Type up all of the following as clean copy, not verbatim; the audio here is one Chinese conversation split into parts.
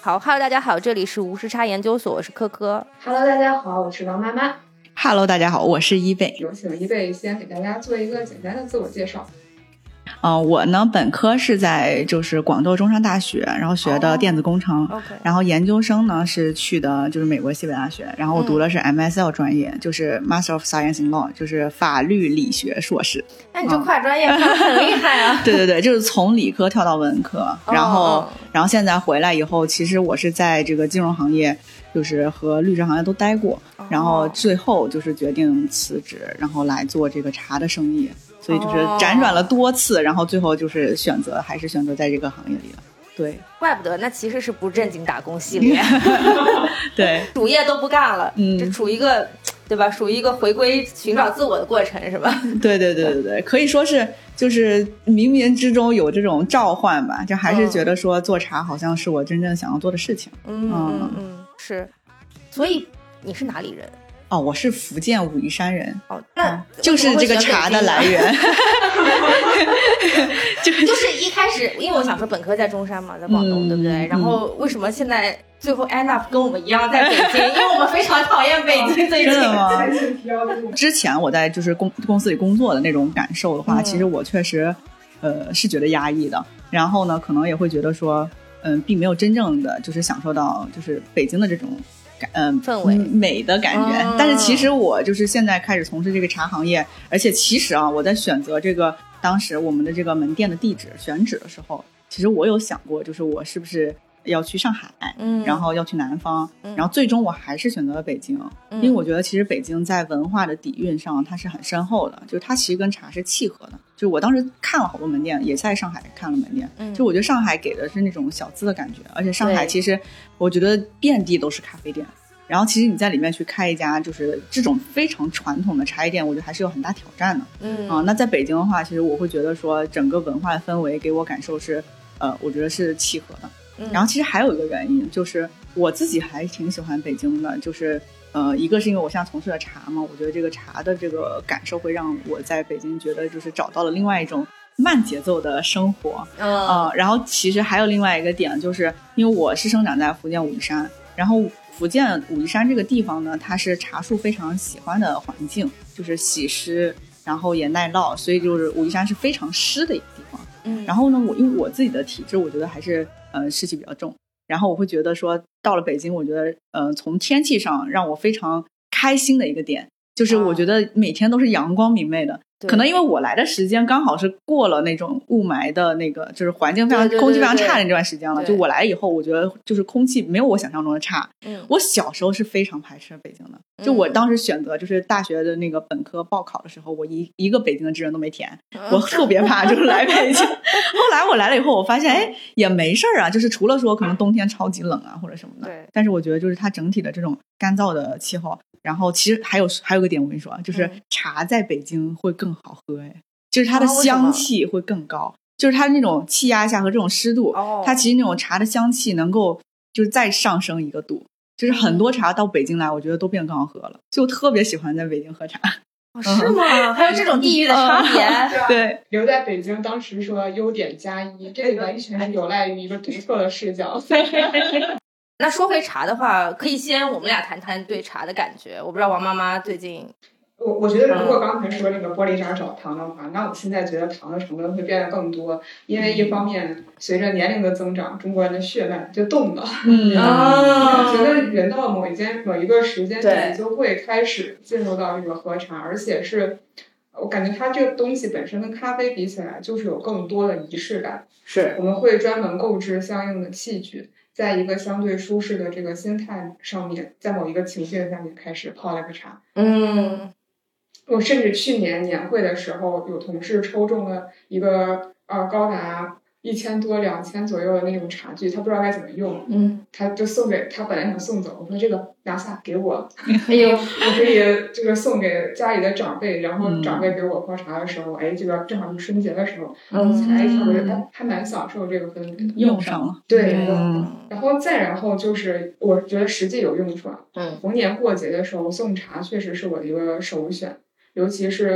好 ，Hello， 大家好，这里是无时差研究所，我是科科。 Hello， 大家好，我是王妈妈。 Hello， 大家好，我是一贝。 有请一贝先给大家做一个简单的自我介绍。 我呢本科是在就是广州中山大学，然后学的电子工程，然后研究生呢是去的就是美国西北大学，然后我读的是 MSL 专业，就是 Master of Science in Law， 就是法律理学硕士。 那你这跨专业很厉害啊！ 对，就是从理科跳到文科，然后现在回来以后，其实我是在这个金融行业，就是和律师行业都待过，然后最后就是决定辞职，然后来做这个茶的生意。所以就是辗转了多次，然后最后就是还是选择在这个行业里了。对， 怪不得那其实是不正经打工系列。 对， 主业都不干了，这处于一个对吧？属于一个回归寻找自我的过程，是吧？ 对，可以说是就是冥冥之中有这种召唤吧，就还是觉得说做茶好像是我真正想要做的事情。 是。所以你是哪里人？ 我是福建武夷山人。 那就是这个茶的来源。 就是一开始，因为我想说本科在中山嘛，在广东，对不对？然后为什么现在最后 end up 跟我们一样在北京？因为我们非常讨厌北京。最近真的吗？之前我在就是公司里工作的那种感受的话，其实我确实是觉得压抑的。然后呢，可能也会觉得说，并没有真正的就是享受到就是北京的这种。 氛围美的感觉。但是其实我就是现在开始从事这个茶行业，而且其实我在选择这个当时我们的这个门店的地址选址的时候，其实我有想过，就是我是不是要去上海，然后要去南方，然后最终我还是选择了北京，因为我觉得其实北京在文化的底蕴上它是很深厚的，就是它其实跟茶是契合的。就是我当时看了好多门店，也在上海看了门店，就我觉得上海给的是那种小资的感觉，而且上海其实我觉得遍地都是咖啡店，然后其实你在里面去开一家就是这种非常传统的茶叶店，我觉得还是有很大挑战的。那在北京的话，其实我会觉得说整个文化的氛围给我感受是我觉得是契合的。然后其实还有一个原因，就是我自己还挺喜欢北京的，就是一个是因为我现在从事的茶嘛，我觉得这个茶的这个感受会让我在北京觉得就是找到了另外一种慢节奏的生活。然后其实还有另外一个点，就是因为我是生长在福建武夷山，然后福建武夷山这个地方呢，它是茶树非常喜欢的环境，就是喜湿，然后也耐涝，所以就是武夷山是非常湿的一个地方。然后呢，因为我自己的体质，我觉得还是湿气比较重，然后我会觉得说到了北京，我觉得从天气上让我非常开心的一个点，就是我觉得每天都是阳光明媚的。可能因为我来的时间刚好是过了那种雾霾的那个就是环境非常空气非常差的那段时间了，就我来以后我觉得就是空气没有我想象中的差。我小时候是非常排斥北京的，就我当时选择就是大学的那个本科报考的时候，我一个北京的志愿都没填，我特别怕就是来北京。后来我来了以后，我发现也没事啊，就是除了说可能冬天超级冷啊或者什么的，但是我觉得就是它整体的这种干燥的气候，然后其实还有个点我跟你说，就是茶在北京会更好喝，就是它的香气会更高，就是它那种气压下和这种湿度，它其实那种茶的香气能够就是再上升一个度，就是很多茶到北京来我觉得都变得更好喝了，就特别喜欢在北京喝茶。 是吗？还有这种地域的差别？ 对， 留在北京当时说优点加一，这个完全是有赖于一个独特的视角。 那说回茶的话，可以先我们俩谈谈对茶的感觉。我不知道王妈妈最近， 我觉得如果刚才说那个玻璃渣少糖的话，那我现在觉得糖的成分会变得更多，因为一方面随着年龄的增长，中国人的血脉就动了。我觉得人到某一个时间点就会开始进入到这个喝茶，而且是我感觉它这个东西本身跟咖啡比起来，就是有更多的仪式感。 是， 我们会专门购置相应的器具，在一个相对舒适的这个心态上面，在某一个情境下面开始泡了个茶。我甚至去年年会的时候，有同事抽中了一个高达1000多2000左右的那种茶具，他不知道该怎么用，他就送给他，本来想送走，我说这个拿下给我，我可以这个送给家里的长辈，然后长辈给我喝茶的时候，这个正好是春节的时候，才我觉得还蛮享受这个氛围， 用上了， 对，然后就是我觉得实际有用处啊，逢年过节的时候送茶确实是我的一个首选，尤其是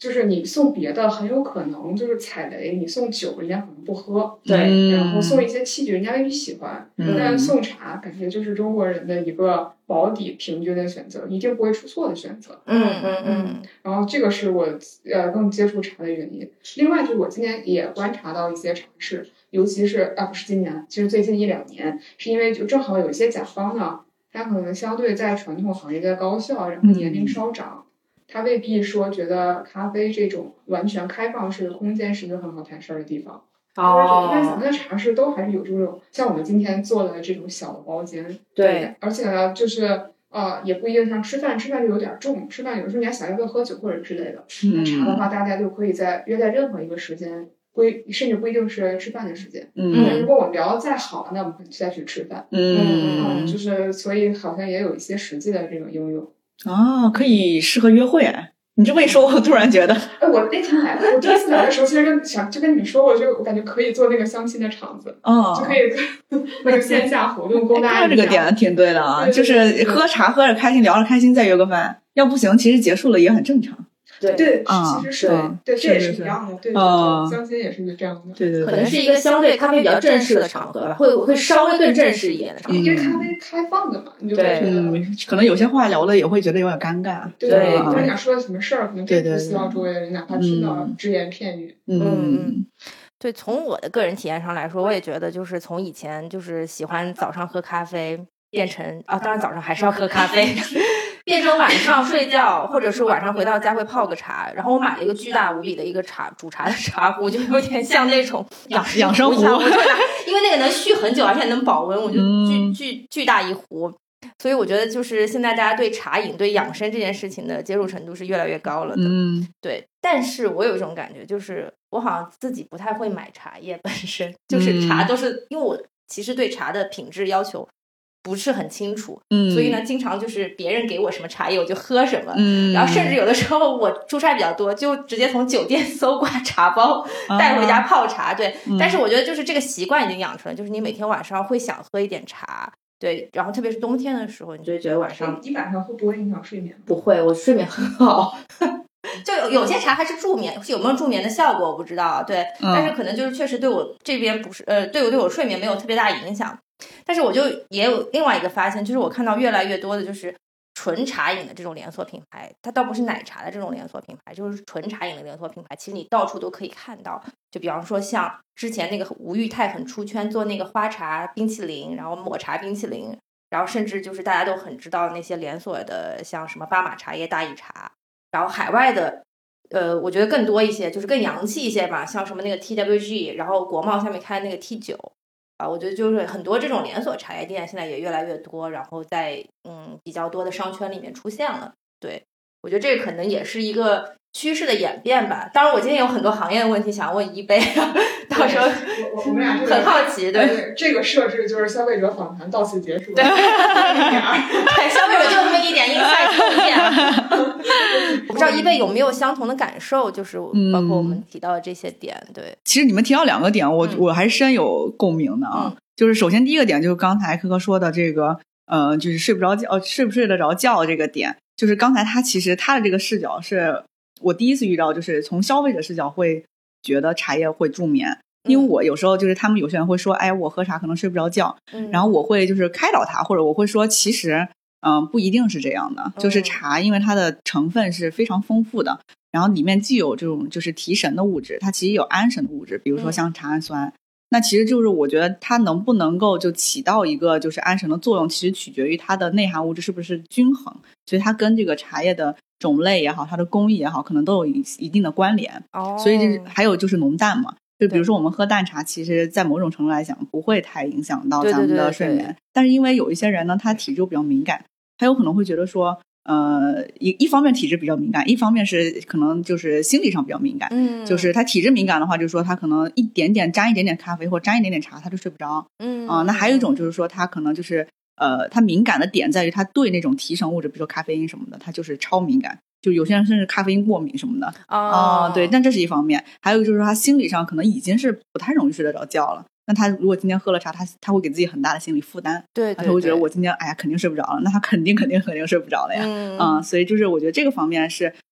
就是你送别的很有可能就是踩雷，你送酒人家可能不喝， 对， 然后送一些器具人家未必喜欢，但送茶感觉就是中国人的一个保底平均的选择，一定不会出错的选择。然后这个是我更接触茶的原因。另外就是我今年也观察到一些茶室，尤其是不是今年，其实最近1-2年，是因为就正好有一些甲方呢，他可能相对在传统行业的高校，然后年龄稍长。他未必说觉得咖啡这种完全开放式的空间是一个很好谈事儿的地方。因为咱们的茶室都还是有这种像我们今天做的这种小的包间。 对， 而且呢，就是也不一定像吃饭就有点重，吃饭有时候你还想要不要喝酒或者之类的。那茶的话，大家就可以约在任何一个时间，甚至不一定是吃饭的时间。如果我们聊得再好，那我们可以再去吃饭。就是所以好像也有一些实际的这种应用。 可以适合约会。你这么一说，我突然觉得， 我那天来的，我第一次来的时候，其实跟你们说过，我感觉可以做那个相亲的场子，就可以那个线下活动勾搭一下。 这个点挺对的啊，就是喝茶喝着开心，聊着开心，再约个饭，要不行，其实结束了也很正常。 对，其实是对，这也是一样的，对，相亲也是这样的， 对， 可能是一个相对咖啡比较正式的场合吧，会稍微更正式一点的场合， 因为咖啡开放的嘛，你就对， 可能有些话聊的也会觉得有点尴尬， 对，或者想说什么事儿，可能并不希望周围的人哪怕听到只言片语， 对，从我的个人体验上来说，我也觉得就是从以前就是喜欢早上喝咖啡，变成当然早上还是要喝咖啡。变成晚上睡觉，或者是晚上回到家会泡个茶，然后我买了一个巨大无比的一个煮茶的茶壶，就有点像那种养生壶，因为那个能续很久，而且能保温，我就巨大一壶。所以我觉得就是现在大家对茶饮、对养生这件事情的接受程度是越来越高了的。对。但是我有一种感觉，就是我好像自己不太会买茶叶本身，就是茶都是因为我其实对茶的品质要求不是很清楚，所以呢，经常就是别人给我什么茶叶我就喝什么，然后甚至有的时候我出差比较多，就直接从酒店搜刮茶包带回家泡茶。对，但是我觉得就是这个习惯已经养成了，就是你每天晚上会想喝一点茶，对，然后特别是冬天的时候，你就会觉得晚上你晚上会不会影响睡眠？ 不会，我睡眠很好。就有些茶还是助眠，有没有助眠的效果我不知道，对，但是可能就是确实对我这边不是对我睡眠没有特别大影响。但是我就也有另外一个发现，就是我看到越来越多的就是纯茶饮的这种连锁品牌，它倒不是奶茶的这种连锁品牌，就是纯茶饮的连锁品牌，其实你到处都可以看到。就比方说像之前那个吴裕泰很出圈做那个花茶冰淇淋，然后抹茶冰淇淋，然后甚至就是大家都很知道那些连锁的像什么巴马茶叶、大益茶，然后海外的我觉得更多一些，就是更洋气一些吧，像什么那个 TWG， 然后国贸下面开那个 T9我觉得就是很多这种连锁茶叶店现在也越来越多，然后在比较多的商圈里面出现了。对，我觉得这个可能也是一个趋势的演变吧。当然我今天有很多行业的问题想问一杯，到时候我们俩很好奇。 对，这个设置就是消费者访谈到此结束。 对，消费者就那么一点insight意见。我不知道一杯有没有相同的感受，就是包括我们提到的这些点。对， 其实你们提到2个点，我还是深有共鸣的啊。就是首先第一个点就是刚才科科说的这个就是睡不睡得着觉这个点，就是刚才他的这个视角是我第一次遇到，就是从消费者视角会觉得茶叶会助眠。因为我有时候就是他们有些人会说，哎，我喝茶可能睡不着觉，然后我会就是开导他，或者我会说其实不一定是这样的，就是茶因为它的成分是非常丰富的，然后里面既有这种就是提神的物质，它其实有安神的物质，比如说像茶氨酸，那其实就是我觉得它能不能够就起到一个就是安神的作用，其实取决于它的内含物质是不是均衡，所以它跟这个茶叶的种类也好，它的工艺也好，可能都有一定的关联。所以还有就是浓淡嘛，就比如说我们喝淡茶，其实在某种程度来讲不会太影响到咱们的睡眠，但是因为有一些人呢，他体质比较敏感，他有可能会觉得说一方面体质比较敏感，一方面是可能就是心理上比较敏感，就是他体质敏感的话，就是说他可能沾一点点咖啡或沾一点点茶他就睡不着，那还有一种就是说他可能就是他敏感的点在于他对那种提神物质，比如说咖啡因什么的，他就是超敏感，就有些人甚至咖啡因过敏什么的对，但这是一方面。还有就是说他心理上可能已经是不太容易睡得着觉了，那他如果今天喝了茶，他会给自己很大的心理负担，对，他会觉得我今天哎呀肯定睡不着了，那他肯定睡不着了呀。所以就是我觉得这个方面是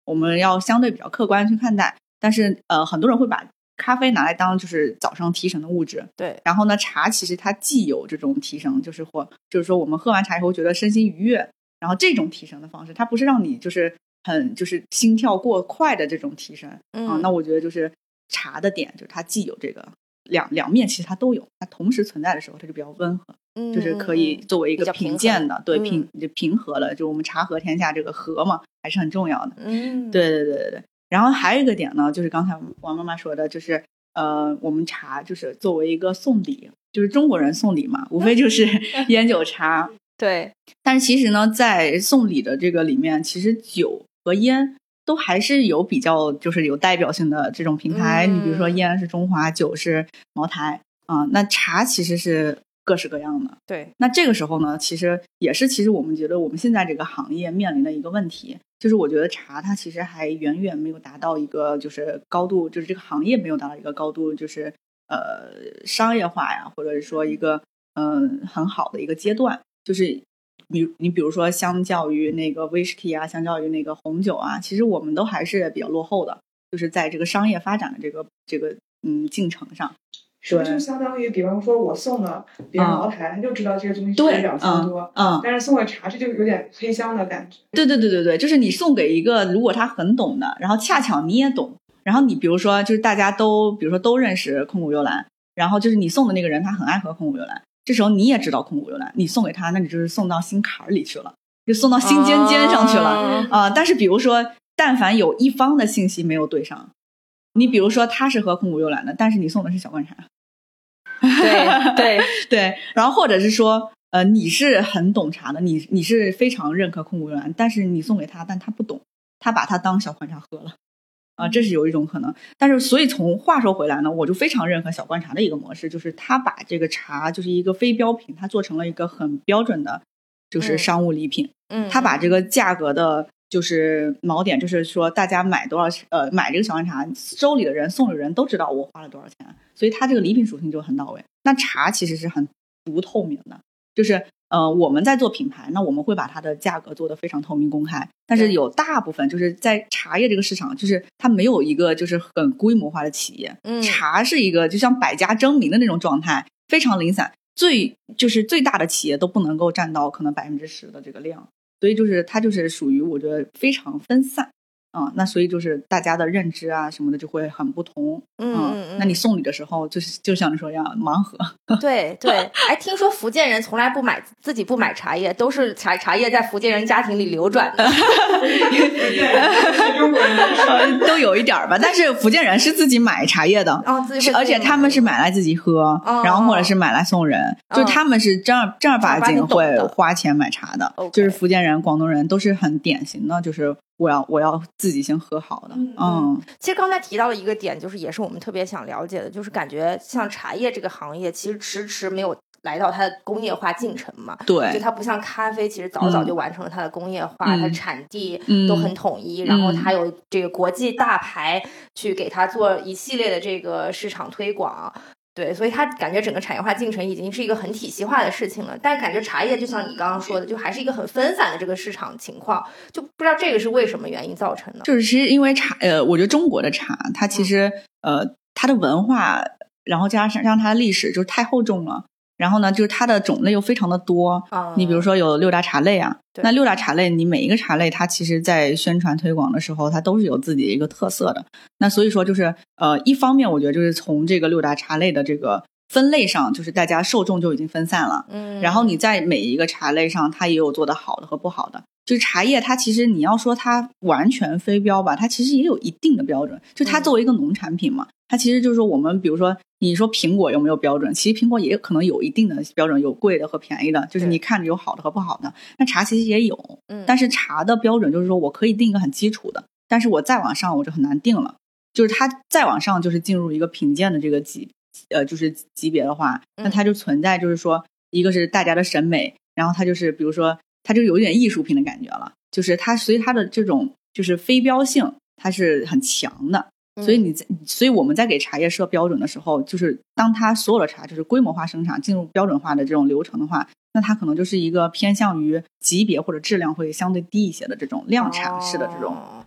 我们要相对比较客观去看待。但是很多人会把咖啡拿来当就是早上提神的物质， 对。 然后呢，茶其实它既有这种提神，就是说我们喝完茶以后觉得身心愉悦，然后这种提神的方式，它不是让你就是就是心跳过快的这种提神那我觉得就是茶的点就是它既有这个两面，其实它都有，它同时存在的时候它就比较温和，就是可以作为一个品鉴的，对平和了，就我们茶和天下这个和嘛还是很重要的。对。然后还有一个点呢，就是刚才王妈妈说的，就是我们茶就是作为一个送礼，就是中国人送礼嘛，无非就是烟酒茶。 对。 但是其实呢，在送礼的这个里面，其实酒和烟都还是有比较就是有代表性的这种品牌。你比如说烟是中华，酒是茅台那茶其实是各式各样的。 对。 那这个时候呢，其实我们觉得我们现在这个行业面临的一个问题，就是我觉得茶它其实还远远没有达到一个就是高度，就是这个行业没有达到一个高度，就是商业化呀，或者是说一个很好的一个阶段。就是你比如说相较于那个 whisky 啊，相较于那个红酒啊，其实我们都还是比较落后的，就是在这个商业发展的这个进程上。 是不是就相当于比方说我送了别人茅台，他就知道这个东西是2千多但是送了茶这就有点黑箱的感觉。 对，就是你送给一个如果他很懂的，然后恰巧你也懂，然后你比如说就是大家都比如说都认识空谷幽兰，然后就是你送的那个人他很爱喝空谷幽兰，这时候你也知道空谷幽兰，你送给他，那你就是送到心坎里去了，就送到心尖上去了但是比如说但凡有一方的信息没有对上，你比如说他是喝空谷幽兰的，但是你送的是小罐茶。对，然后或者是说你是很懂茶的，你是非常认可空谷幽兰，但是你送给他，但他不懂，他把它当小罐茶喝了这是有一种可能。但是所以从话说回来呢，我就非常认可小罐茶的一个模式，就是他把这个茶就是一个非标品，他做成了一个很标准的就是商务礼品他把这个价格的就是锚点，就是说大家买多少买这个小罐茶，收礼的人送礼的人都知道我花了多少钱，所以它这个礼品属性就很到位。那茶其实是很不透明的，就是我们在做品牌，那我们会把它的价格做得非常透明公开，但是有大部分就是在茶叶这个市场，就是它没有一个就是很规模化的企业茶是一个就像百家争鸣的那种状态，非常零散，最大的企业都不能够占到可能10%的这个量，所以就是它就是属于我觉得非常分散那所以就是大家的认知啊什么的就会很不同那你送礼的时候就像你说一样盲盒对听说福建人从来自己不买茶叶，都是茶叶在福建人家庭里流转的都有一点吧，但是福建人是自己买茶叶的而且他们是买来自己喝然后或者是买来送人就是他们是正儿八经会花钱买茶的就是福建人广东人都是很典型的，就是我要自己先喝好的其实刚才提到了一个点，就是也是我们特别想了解的，就是感觉像茶叶这个行业其实迟没有来到它的工业化进程嘛。 对， 就它不像咖啡其实早就完成了它的工业化它产地都很统一然后它有这个国际大牌去给它做一系列的这个市场推广对，所以它感觉整个产业化进程已经是一个很体系化的事情了，但感觉茶叶就像你刚刚说的，就还是一个很分散的这个市场情况，就不知道这个是为什么原因造成的。 就是其实因为茶我觉得中国的茶它其实它的文化然后加上它的历史就是太厚重了，然后呢就是它的种类又非常的多你比如说有6大茶类那6大茶类你每一个茶类它其实在宣传推广的时候它都是有自己的一个特色的，那所以说就是一方面我觉得就是从这个6大茶类的这个分类上就是大家受众就已经分散了然后你在每一个茶类上它也有做得好的和不好的，就是茶叶它其实你要说它完全非标吧，它其实也有一定的标准，就它作为一个农产品嘛它其实就是说我们比如说你说苹果有没有标准，其实苹果也可能有一定的标准，有贵的和便宜的，就是你看着有好的和不好的，那茶其实也有但是茶的标准就是说我可以定一个很基础的，但是我再往上我就很难定了，就是它再往上就是进入一个品鉴的这个就是级别的话，那它就存在就是说一个是大家的审美，然后它就是比如说它就有一点艺术品的感觉了，就是它所以它的这种就是非标性它是很强的，所以我们在给茶叶设标准的时候，就是当它所有的茶就是规模化生产进入标准化的这种流程的话，那它可能就是一个偏向于级别或者质量会相对低一些的这种量产式的这种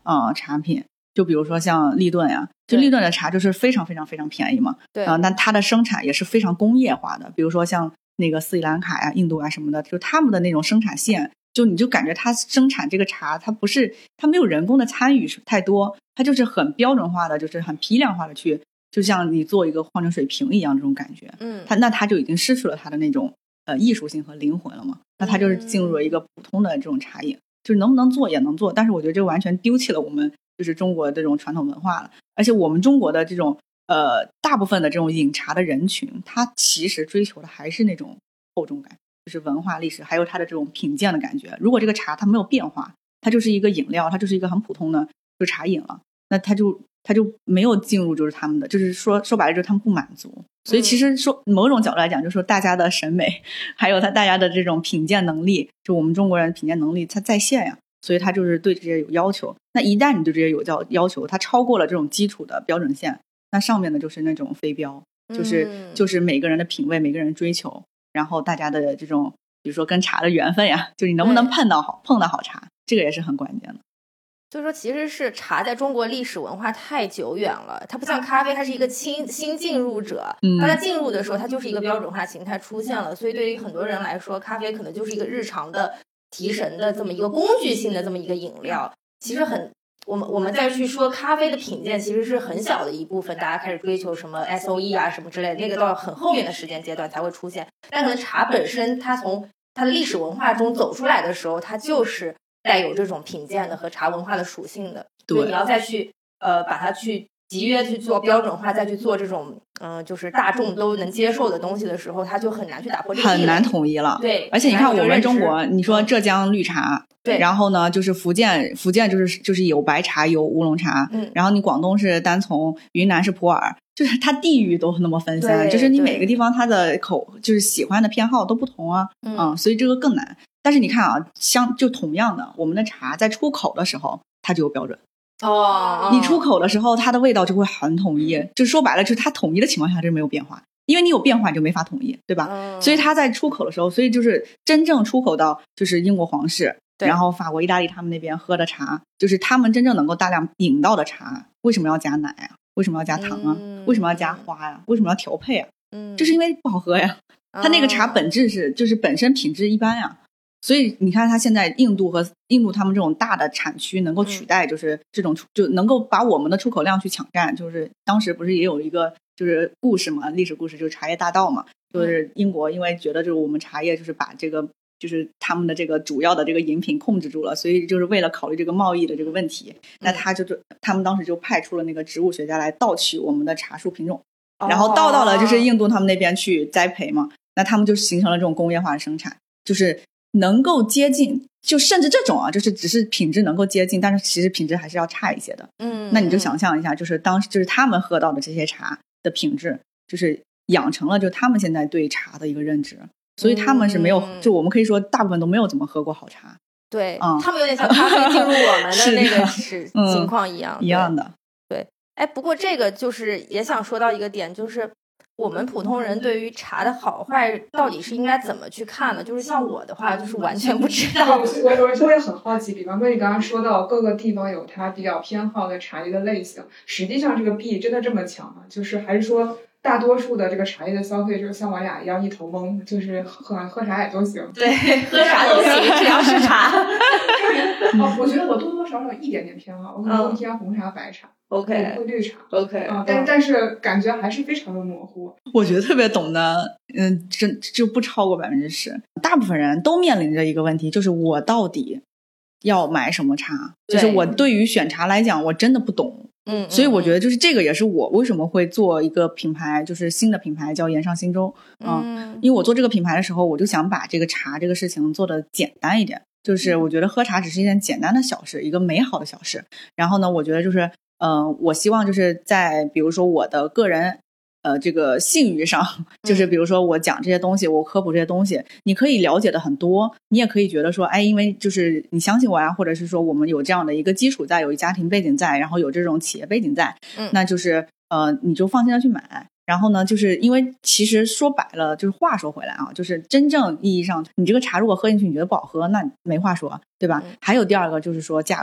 茶品，就比如说像立顿呀，就立顿的茶就是非常非常非常便宜嘛。 对， 那它的生产也是非常工业化的，比如说像那个斯里兰卡呀、印度啊什么的，就他们的那种生产线，就你就感觉它生产这个茶，它没有人工的参与太多，它就是很标准化的，就是很批量化的去，就像你做一个矿泉水瓶一样这种感觉。它就已经失去了它的那种艺术性和灵魂了嘛。那它就是进入了一个普通的这种茶饮，就是能不能做也能做，但是我觉得这完全丢弃了我们就是中国的这种传统文化了。而且我们中国的这种大部分的这种饮茶的人群，他其实追求的还是那种厚重感，就是文化历史还有它的这种品鉴的感觉。如果这个茶它没有变化，它就是一个饮料，它就是一个很普通的就茶饮了，那它就没有进入就是他们的，就是说白了就是他们不满足。所以其实说某种角度来讲，就是说大家的审美还有大家的这种品鉴能力，就我们中国人品鉴能力它在线呀，所以他就是对这些有要求。那一旦你对这些有要求，它超过了这种基础的标准线，那上面的就是那种飞镖，就是每个人的品味，每个人追求，然后大家的这种比如说跟茶的缘分呀，就你能不能碰到好茶，这个也是很关键的。 就是说其实是茶在中国历史文化太久远了，它不像咖啡，它是一个新进入者，它在进入的时候它就是一个标准化形态出现了，所以对于很多人来说，咖啡可能就是一个日常的提神的这么一个工具性的这么一个饮料。其实我们再去说咖啡的品鉴，其实是很小的一部分，大家开始追求什么 SOE 啊什么之类的，那个到很后面的时间阶段才会出现。但可能茶本身它从它的历史文化中走出来的时候，它就是带有这种品鉴的和茶文化的属性的。对，你要再去把它去集约去做标准化，再去做这种就是大众都能接受的东西的时候，它就很难去打破这个很难统一了。 对， 而且你看我们中国，你说浙江绿茶， 对， 然后呢就是福建就是有白茶有乌龙茶，然后你广东是单丛，云南是普洱，就是它地域都那么分散，就是你每个地方它的就是喜欢的偏好都不同啊，所以这个更难。但是你看啊，就同样的，我们的茶在出口的时候它就有标准。你出口的时候它的味道就会很统一，就说白了就是它统一的情况下就是没有变化，因为你有变化你就没法统一，对吧？所以它在出口的时候，所以就是真正出口到就是英国皇室，然后法国意大利他们那边喝的茶，就是他们真正能够大量饮到的茶，为什么要加奶啊？为什么要加糖啊？为什么要加花呀？为什么要调配啊？就是因为不好喝呀，它那个茶本质就是本身品质一般呀。所以你看它现在印度他们这种大的产区能够取代，就是这种就能够把我们的出口量去抢占。就是当时不是也有一个就是故事嘛，历史故事就是茶叶大盗嘛，就是英国因为觉得就是我们茶叶就是把这个就是他们的这个主要的这个饮品控制住了，所以就是为了考虑这个贸易的这个问题，那他们当时就派出了那个植物学家来盗取我们的茶树品种，然后盗到了就是印度他们那边去栽培嘛，那他们就形成了这种工业化的生产，就是能够接近，就甚至这种啊，就是只是品质能够接近，但是其实品质还是要差一些的。那你就想象一下，就是当时就是他们喝到的这些茶的品质，就是养成了就他们现在对茶的一个认知，所以他们是没有，就我们可以说大部分都没有怎么喝过好茶。 对，他们有点像咖啡进入我们的那个情况一样， 一样的。 对，哎，不过这个就是也想说到一个点，就是我们普通人对于茶的好坏到底是应该怎么去看呢？就是像我的话，就是完全不知道。 我也很好奇，比方说你刚刚说到各个地方有它比较偏好的茶叶的类型，实际上这个壁真的这么强吗？就是还是说大多数的这个茶叶的消费者像我俩一样一头懵，就是喝茶也都行。 对，喝啥都行，只要是茶。 我觉得我多多少少一点点偏好，我可能会偏红茶、白茶。 OK， 会绿茶 OK， 但是感觉还是非常的模糊。 我觉得特别懂的，就不超过10%。大部分人都面临着一个问题，就是我到底要买什么茶？就是我对于选茶来讲，我真的不懂。所以我觉得就是这个也是我为什么会做一个品牌，就是新的品牌叫岩上新州。因为我做这个品牌的时候，我就想把这个茶这个事情做得简单一点。就是我觉得喝茶只是一件简单的小事，一个美好的小事。然后呢，我觉得就是我希望就是在比如说我的个人这个信誉上，就是比如说我讲这些东西，我科普这些东西，你可以了解的很多，你也可以觉得说，哎，因为就是你相信我呀，或者是说我们有这样的一个基础在，有一家庭背景在，然后有这种企业背景在，那就是你就放心的去买。然后呢，就是因为其实说白了，就是话说回来啊，就是真正意义上，你这个茶如果喝进去你觉得不好喝，那没话说，对吧？还有第二个就是说价格。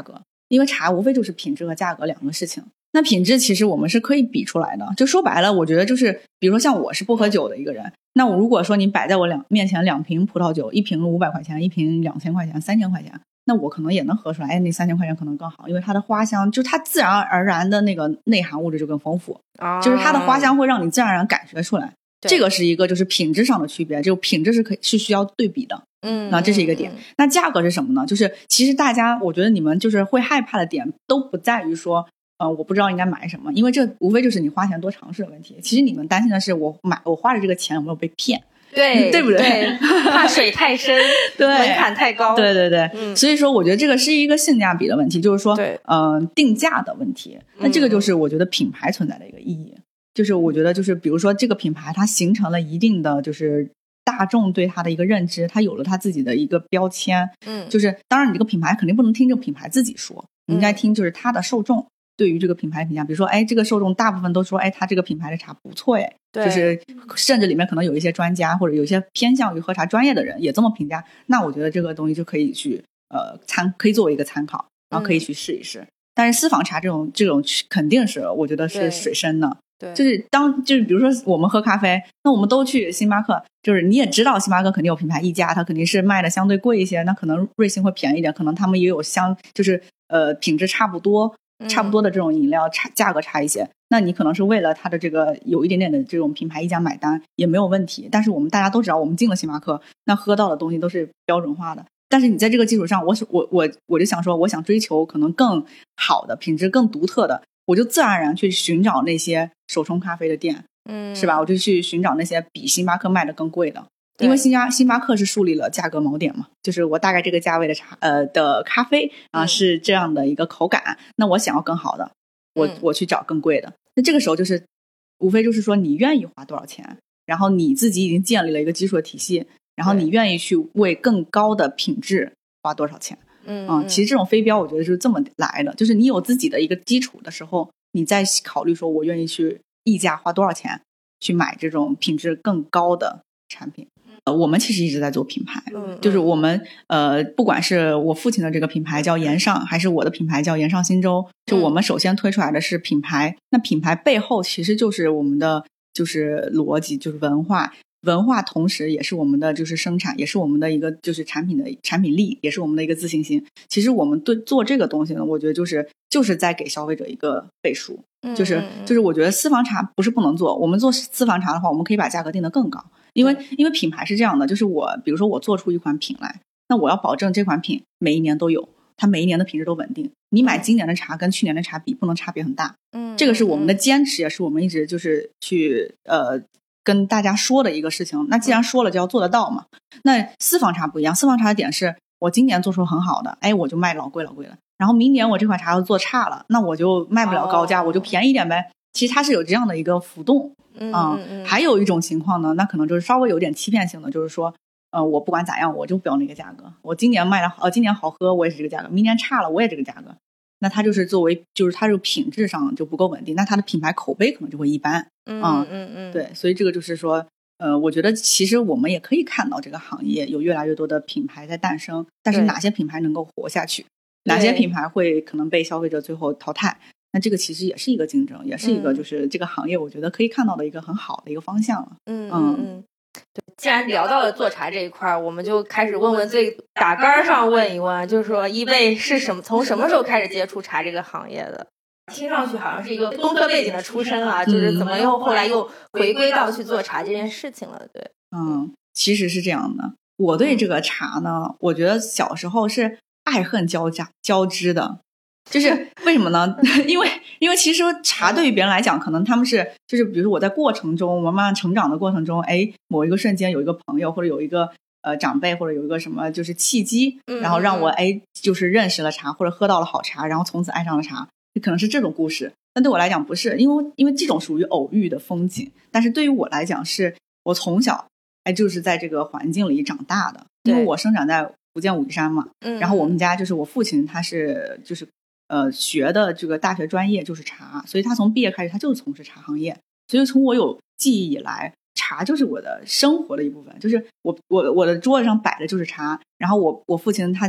因为茶无非就是品质和价格两个事情。那品质其实我们是可以比出来的，就说白了，我觉得就是比如说像我是不喝酒的一个人，那我如果说你摆在我面前2瓶葡萄酒，一瓶500块钱，一瓶2000块钱，3000块钱，那我可能也能喝出来，那3000块钱可能更好，因为它的花香就它自然而然的那个内含物质就更丰富，就是它的花香会让你自然而然感觉出来，这个是一个就是品质上的区别，就品质是需要对比的。那这是一个点。那价格是什么呢？就是其实大家我觉得你们就是会害怕的点都不在于说我不知道应该买什么，因为这无非就是你花钱多尝试的问题。其实你们担心的是我花的这个钱有没有被骗，对不对？ 对，怕水太深，对，门槛太高， 对、所以说我觉得这个是一个性价比的问题，就是说定价的问题。那这个就是我觉得品牌存在的一个意义，就是我觉得就是比如说这个品牌它形成了一定的就是大众对它的一个认知，它有了它自己的一个标签，就是当然你这个品牌肯定不能听这个品牌自己说，你应该听就是它的受众对于这个品牌评价，比如说这个受众大部分都说它这个品牌的茶不错就是甚至里面可能有一些专家或者有一些偏向于喝茶专业的人也这么评价，那我觉得这个东西就可以去可以作为一个参考，然后可以去试一试。但是私房茶这种肯定是我觉得是水深的， 对， 就是比如说我们喝咖啡，那我们都去星巴克，就是你也知道星巴克肯定有品牌溢价，它肯定是卖的相对贵一些，那可能瑞幸会便宜一点，可能他们也有就是品质差不多的这种饮料价格差一些，那你可能是为了它的这个有一点点的这种品牌溢价买单也没有问题。但是我们大家都知道，我们进了星巴克，那喝到的东西都是标准化的，但是你在这个基础上，我就想说，我想追求可能更好的品质更独特的，我就自然而然去寻找那些手冲咖啡的店，是吧？我就去寻找那些比星巴克卖的更贵的，因为星巴克是树立了价格锚点嘛，就是我大概这个价位的的咖啡是这样的一个口感，那我想要更好的，我去找更贵的。那这个时候就是无非就是说你愿意花多少钱，然后你自己已经建立了一个基础的体系，然后你愿意去为更高的品质花多少钱。其实这种飞镖我觉得就是这么来的，就是你有自己的一个基础的时候，你再考虑说我愿意去溢价花多少钱去买这种品质更高的产品。我们其实一直在做品牌，就是我们不管是我父亲的这个品牌叫延上，还是我的品牌叫延上新洲，就我们首先推出来的是品牌，那品牌背后其实就是我们的就是逻辑，就是文化同时也是我们的就是生产，也是我们的一个就是产品力，也是我们的一个自信心。其实我们对做这个东西呢，我觉得就是在给消费者一个背书，就是我觉得私房茶不是不能做，我们做私房茶的话，我们可以把价格定得更高，因为品牌是这样的，就是比如说我做出一款品来，那我要保证这款品每一年都有，它每一年的品质都稳定。你买今年的茶跟去年的茶比，不能差别很大。这个是我们的坚持，也是我们一直就是去跟大家说的一个事情。那既然说了就要做得到嘛。那私房茶不一样，私房茶的点是我今年做出很好的，我就卖老贵了，然后明年我这款茶要做差了，那我就卖不了高价，我就便宜一点呗。其实它是有这样的一个浮动。还有一种情况呢，那可能就是稍微有点欺骗性的，就是说我不管咋样我就标那个价格，我今年卖了今年好喝我也是这个价格，明年差了我也这个价格，那它就是作为就是它这个品质上就不够稳定，那它的品牌口碑可能就会一般。对，所以这个就是说我觉得其实我们也可以看到这个行业有越来越多的品牌在诞生，但是哪些品牌能够活下去，哪些品牌会可能被消费者最后淘汰，那这个其实也是一个竞争，也是一个就是这个行业我觉得可以看到的一个很好的一个方向了。 对，既然聊到了做茶这一块，我们就开始问最打杆上问一问，就是说一贝是从什么时候开始接触茶这个行业的？听上去好像是一个工科背景的出身啊，就是怎么后来又回归到去做茶这件事情了？对， 其实是这样的，我对这个茶呢，我觉得小时候是爱恨交织的。就是为什么呢？因为其实茶对于别人来讲，可能他们是就是比如说我在过程中，我慢慢成长的过程中，某一个瞬间有一个朋友或者有一个长辈或者有一个什么就是契机，然后让我就是认识了茶或者喝到了好茶，然后从此爱上了茶，可能是这种故事。但对我来讲不是，因为这种属于偶遇的风景，但是对于我来讲是我从小就是在这个环境里长大的，因为我生长在福建武夷山嘛，然后我们家就是我父亲他是就是学的这个大学专业就是茶，所以他从毕业开始他就是从事茶行业，所以从我有记忆以来，茶就是我的生活的一部分，就是我的桌子上摆的就是茶，然后我父亲他在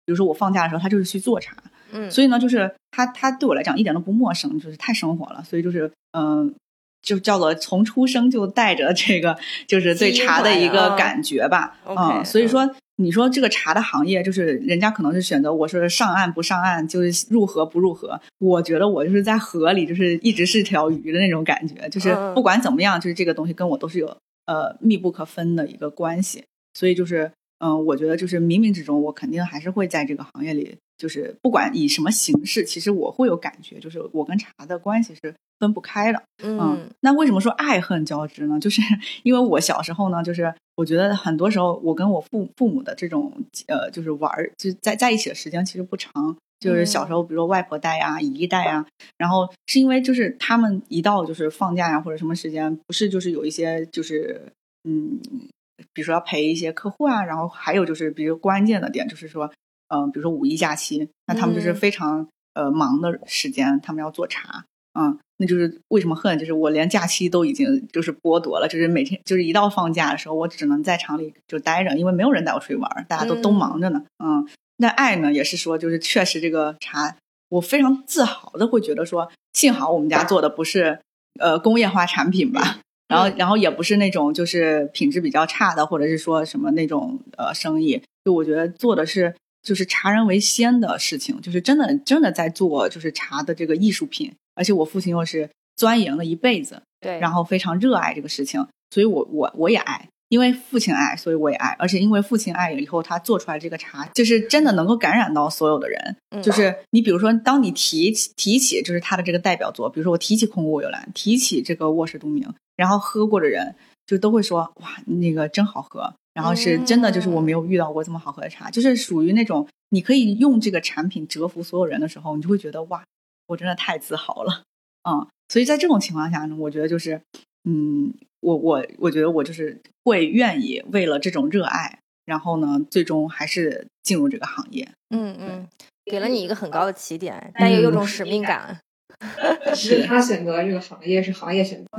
比如说我放假的时候他就是去做茶，所以呢就是他对我来讲一点都不陌生，就是太生活了，所以就是就叫做从出生就带着这个就是对茶的一个感觉吧。所以说你说这个茶的行业，就是人家可能是选择我说上岸不上岸，就是入河不入河，我觉得我就是在河里，就是一直是条鱼的那种感觉，就是不管怎么样，就是这个东西跟我都是有密不可分的一个关系。所以就是我觉得就是冥冥之中我肯定还是会在这个行业里，就是不管以什么形式，其实我会有感觉，就是我跟茶的关系是分不开的。那为什么说爱恨交织呢？就是因为我小时候呢，就是我觉得很多时候我跟我父母的这种就是玩就在一起的时间其实不长，就是小时候比如说外婆带啊姨带啊，然后是因为就是他们一到就是放假呀或者什么时间，不是就是有一些就是比如说要陪一些客户啊，然后还有就是比如关键的点就是说比如说5一假期，那他们就是非常忙的时间，他们要做茶。那就是为什么恨，就是我连假期都已经就是剥夺了，就是每天就是一到放假的时候我只能在厂里就待着，因为没有人带我出去玩，大家都忙着呢。那爱呢也是说就是确实这个茶我非常自豪的会觉得说幸好我们家做的不是工业化产品吧，然后也不是那种就是品质比较差的，或者是说什么那种生意，就我觉得做的是就是茶人为先的事情，就是真的在做就是茶的这个艺术品，而且我父亲又是钻研了一辈子， 对， 然后非常热爱这个事情，所以我也爱，因为父亲爱，所以我也爱，而且因为父亲爱了以后，他做出来这个茶就是真的能够感染到所有的人。就是你比如说当你提起就是他的这个代表作，比如说我提起空谷幽兰，提起这个卧室冬明，然后喝过的人就都会说哇那个真好喝，然后是真的就是我没有遇到过这么好喝的茶，就是属于那种你可以用这个产品折服所有人的时候，你就会觉得哇我真的太自豪了。所以在这种情况下呢，我觉得就是我觉得我就是会愿意为了这种热爱，然后呢最终还是进入这个行业。 给了你一个很高的起点，但又有种使命感。 是他选择这个行业，是行业选择。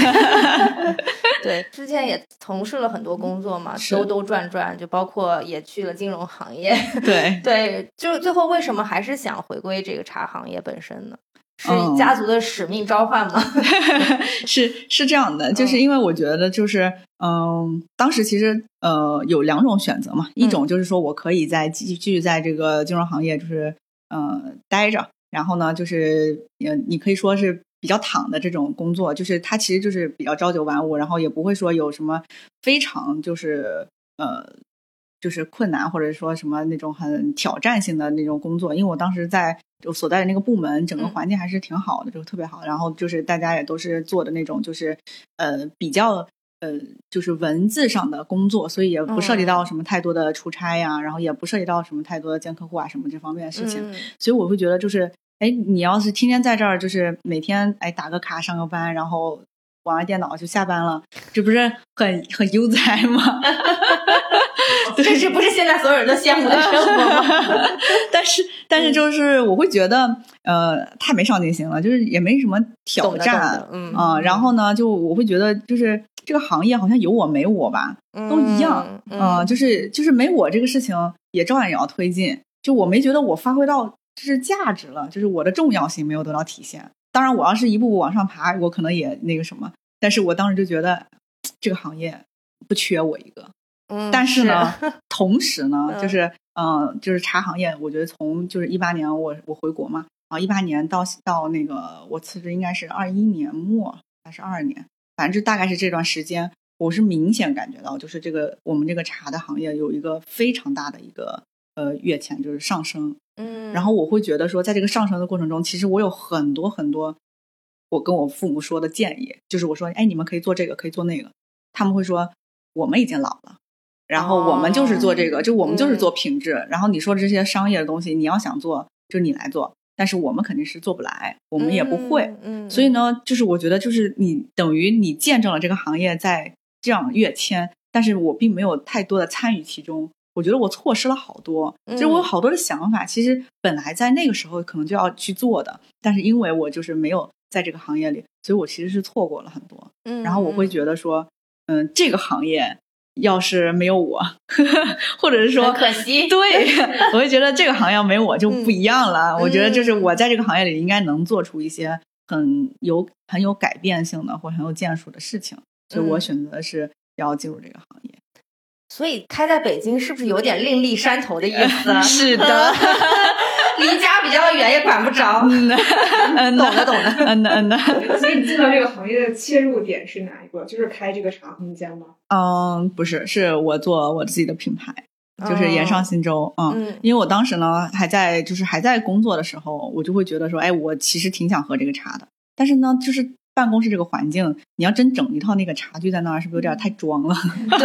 对，之前也从事了很多工作嘛，兜转，就包括也去了金融行业。对，就是最后为什么还是想回归这个茶行业本身呢？是家族的使命召唤吗？ 是这样的，就是因为我觉得就是当时其实有2种选择嘛，一种就是说我可以继续在这个金融行业就是待着，然后呢就是你可以说是比较躺的这种工作，就是它其实就是比较朝九晚五，然后也不会说有什么非常就是困难或者说什么那种很挑战性的那种工作，因为我当时在我所在的那个部门整个环境还是挺好的，就特别好，然后就是大家也都是做的那种就是比较就是文字上的工作，所以也不涉及到什么太多的出差呀，然后也不涉及到什么太多的见客户啊什么这方面的事情，所以我会觉得就是你要是天天在这儿就是每天打个卡上个班，然后玩完电脑就下班了，这不是很悠哉吗？ 这不是现在所有人都羡慕的生活吗？ 但是就是我会觉得太没上进心了，就是也没什么挑战。然后呢就我会觉得就是这个行业好像有我没我吧，都一样。就是没我这个事情也照样也要推进，就我没觉得我发挥到就是价值了，就是我的重要性没有得到体现。当然我要是一步步往上爬，我可能也那个什么，但是我当时就觉得这个行业不缺我一个。但是呢同时呢就是茶行业，我觉得从就是18年我回国嘛，然后18年到那个我辞职应该是21年末还是22年，反正就大概是这段时间，我是明显感觉到就是我们这个茶的行业有一个非常大的一个跃迁，就是上升。然后我会觉得说在这个上升的过程中，其实我有很多我跟我父母说的建议，就是我说你们可以做这个可以做那个，他们会说我们已经老了，然后我们就是做这个就我们就是做品质，然后你说的这些商业的东西你要想做就你来做，但是我们肯定是做不来，我们也不会。所以呢就是我觉得就是你等于你见证了这个行业在这样跃迁，但是我并没有太多的参与其中，我觉得我错失了好多，就是我有好多的想法其实本来在那个时候可能就要去做的，但是因为我就是没有在这个行业里，所以我其实是错过了很多。然后我会觉得说这个行业要是没有我或者是说很可惜， 对我就觉得这个行业没我就不一样了，我觉得就是我在这个行业里应该能做出一些很有改变性的或很有建树的事情，所以我选择的是要进入这个行业。 所以开在北京是不是有点另立山头的意思？ 是的离家比较远也管不着。懂的。 所以你进到这个行业的切入点是哪一个？就是开这个茶空间吗？ 不是，是我做我自己的品牌，就是岩上新州。因为我当时呢还在工作的时候，我就会觉得说，哎，我其实挺想喝这个茶的，但是呢就是办公室这个环境，你要真整一套那个茶具在那儿，是不是有点太装了？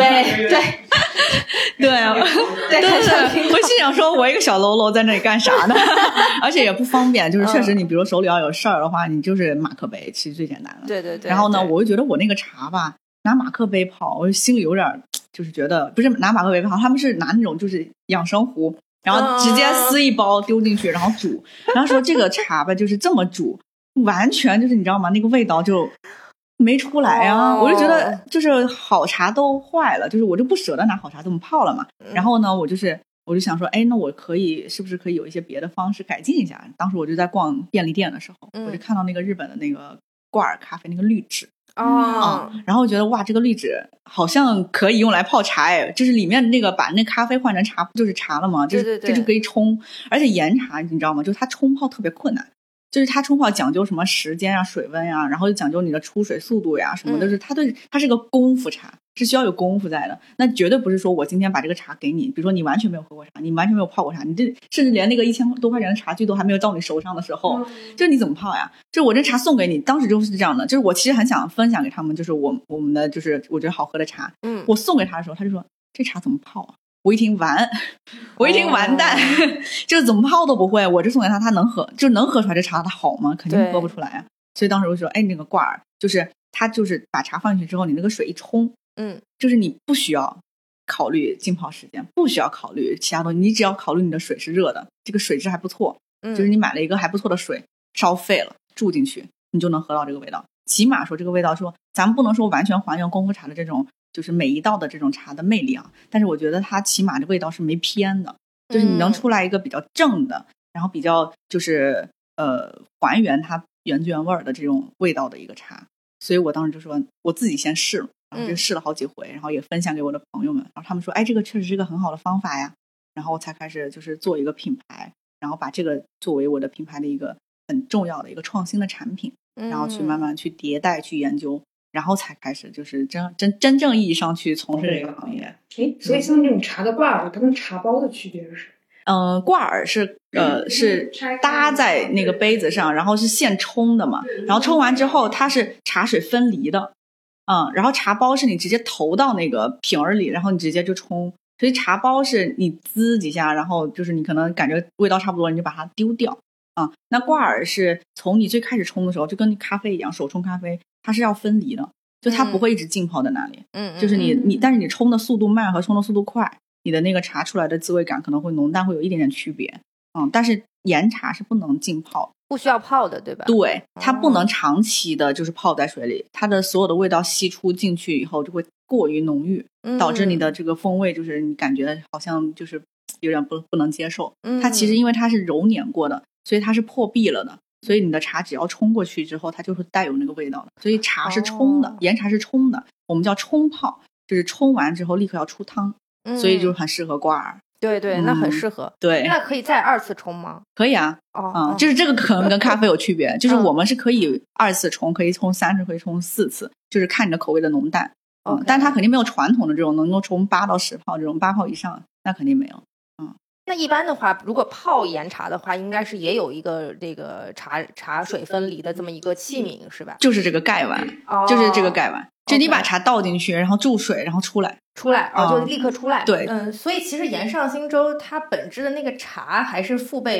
对，我心想说，我一个小喽啰在那里干啥呢？而且也不方便，就是确实你比如手里要有事儿的话，你就是马克杯，其实最简单的。 对。 然后呢，我就觉得我那个茶吧，拿马克杯泡，我心里有点就是觉得不是拿马克杯泡，他们是拿那种就是养生壶，然后直接撕一包丢进去，然后煮。然后说这个茶吧，就是这么煮，完全就是你知道吗？那个味道就没出来啊！我就觉得就是好茶都坏了，就是我就不舍得拿好茶这么泡了嘛。然后呢，我就想说，哎，那我是不是可以有一些别的方式改进一下？当时我就在逛便利店的时候，我就看到那个日本的那个挂耳咖啡那个滤纸然后我觉得哇，这个滤纸好像可以用来泡茶哎，就是里面那个把那咖啡换成茶不就是茶了吗？ 对， 这就可以冲，而且岩茶你知道吗？就是它冲泡特别困难。就是它冲泡讲究什么时间啊、水温啊，然后讲究你的出水速度呀什么的，就是它是个功夫茶，是需要有功夫在的。那绝对不是说我今天把这个茶给你，比如说你完全没有喝过茶，你完全没有泡过茶，你这甚至连那个1000多块钱的茶具都还没有到你手上的时候，就是你怎么泡呀？就我这茶送给你，当时就是这样的。就是我其实很想分享给他们，就是我们的就是我觉得好喝的茶，我送给他的时候，他就说这茶怎么泡啊？我一听完蛋，就是怎么泡都不会。我这送给他，他能喝，就能喝出来这茶它好吗？肯定喝不出来啊。所以当时我就说，哎，那个挂耳就是它就是把茶放进去之后，你那个水一冲，就是你不需要考虑浸泡时间，不需要考虑其他东西，你只要考虑你的水是热的，这个水质还不错，就是你买了一个还不错的水，烧沸了注进去，你就能喝到这个味道。起码说这个味道说，咱们不能说完全还原功夫茶的这种。就是每一道的这种茶的魅力啊，但是我觉得它起码这味道是没偏的，就是你能出来一个比较正的，然后比较就是还原它原汁原味的这种味道的一个茶。所以我当时就说我自己先试了，然后就试了好几回，然后也分享给我的朋友们，然后他们说，哎，这个确实是一个很好的方法呀。然后我才开始就是做一个品牌，然后把这个作为我的品牌的一个很重要的一个创新的产品，然后去慢慢去迭代去研究。然后才开始就是真正意义上去从事这个行业。 所以像这种茶的挂耳，它跟茶包的区别是？ 挂耳是搭在那个杯子上，然后是现冲的嘛。然后冲完之后，它是茶水分离的。然后茶包是你直接投到那个瓶儿里，然后你直接就冲。所以茶包是你滋几下，然后就是你可能感觉味道差不多，你就把它丢掉。那挂耳是从你最开始冲的时候，就跟咖啡一样，手冲咖啡。它是要分离的，就它不会一直浸泡在那里。就是你，但是你冲的速度慢和冲的速度快，你的那个茶出来的滋味感可能会浓淡会有一点点区别。但是岩茶是不能浸泡， 不需要泡的，对吧？ 对，它不能长期的就是泡在水里，它的所有的味道吸出进去以后就会过于浓郁，导致你的这个风味就是你感觉好像就是有点不能接受。它其实因为它是揉捻过的，所以它是破壁了的。所以你的茶只要冲过去之后，它就会带有那个味道的。所以茶是冲的，岩茶是冲的，我们叫冲泡，就是冲完之后立刻要出汤，所以就很适合挂耳。 对，那很适合。 对， 那可以再2次冲吗？ 可以啊。就是这个可能跟咖啡有区别，就是我们是可以2次冲，可以冲3次，可以冲4次，就是看你的口味的浓淡。但它肯定没有传统的这种能够冲8到10泡这种8泡以上，那肯定没有。 那一般的话，如果泡岩茶的话，应该是也有一个这个茶水分离的这么一个器皿，是吧？ 就是这个盖碗，就是这个盖碗，就你把茶倒进去，然后注水，然后出来， 就立刻出来。 对， 所以其实岩上新州它本质的那个茶还是父辈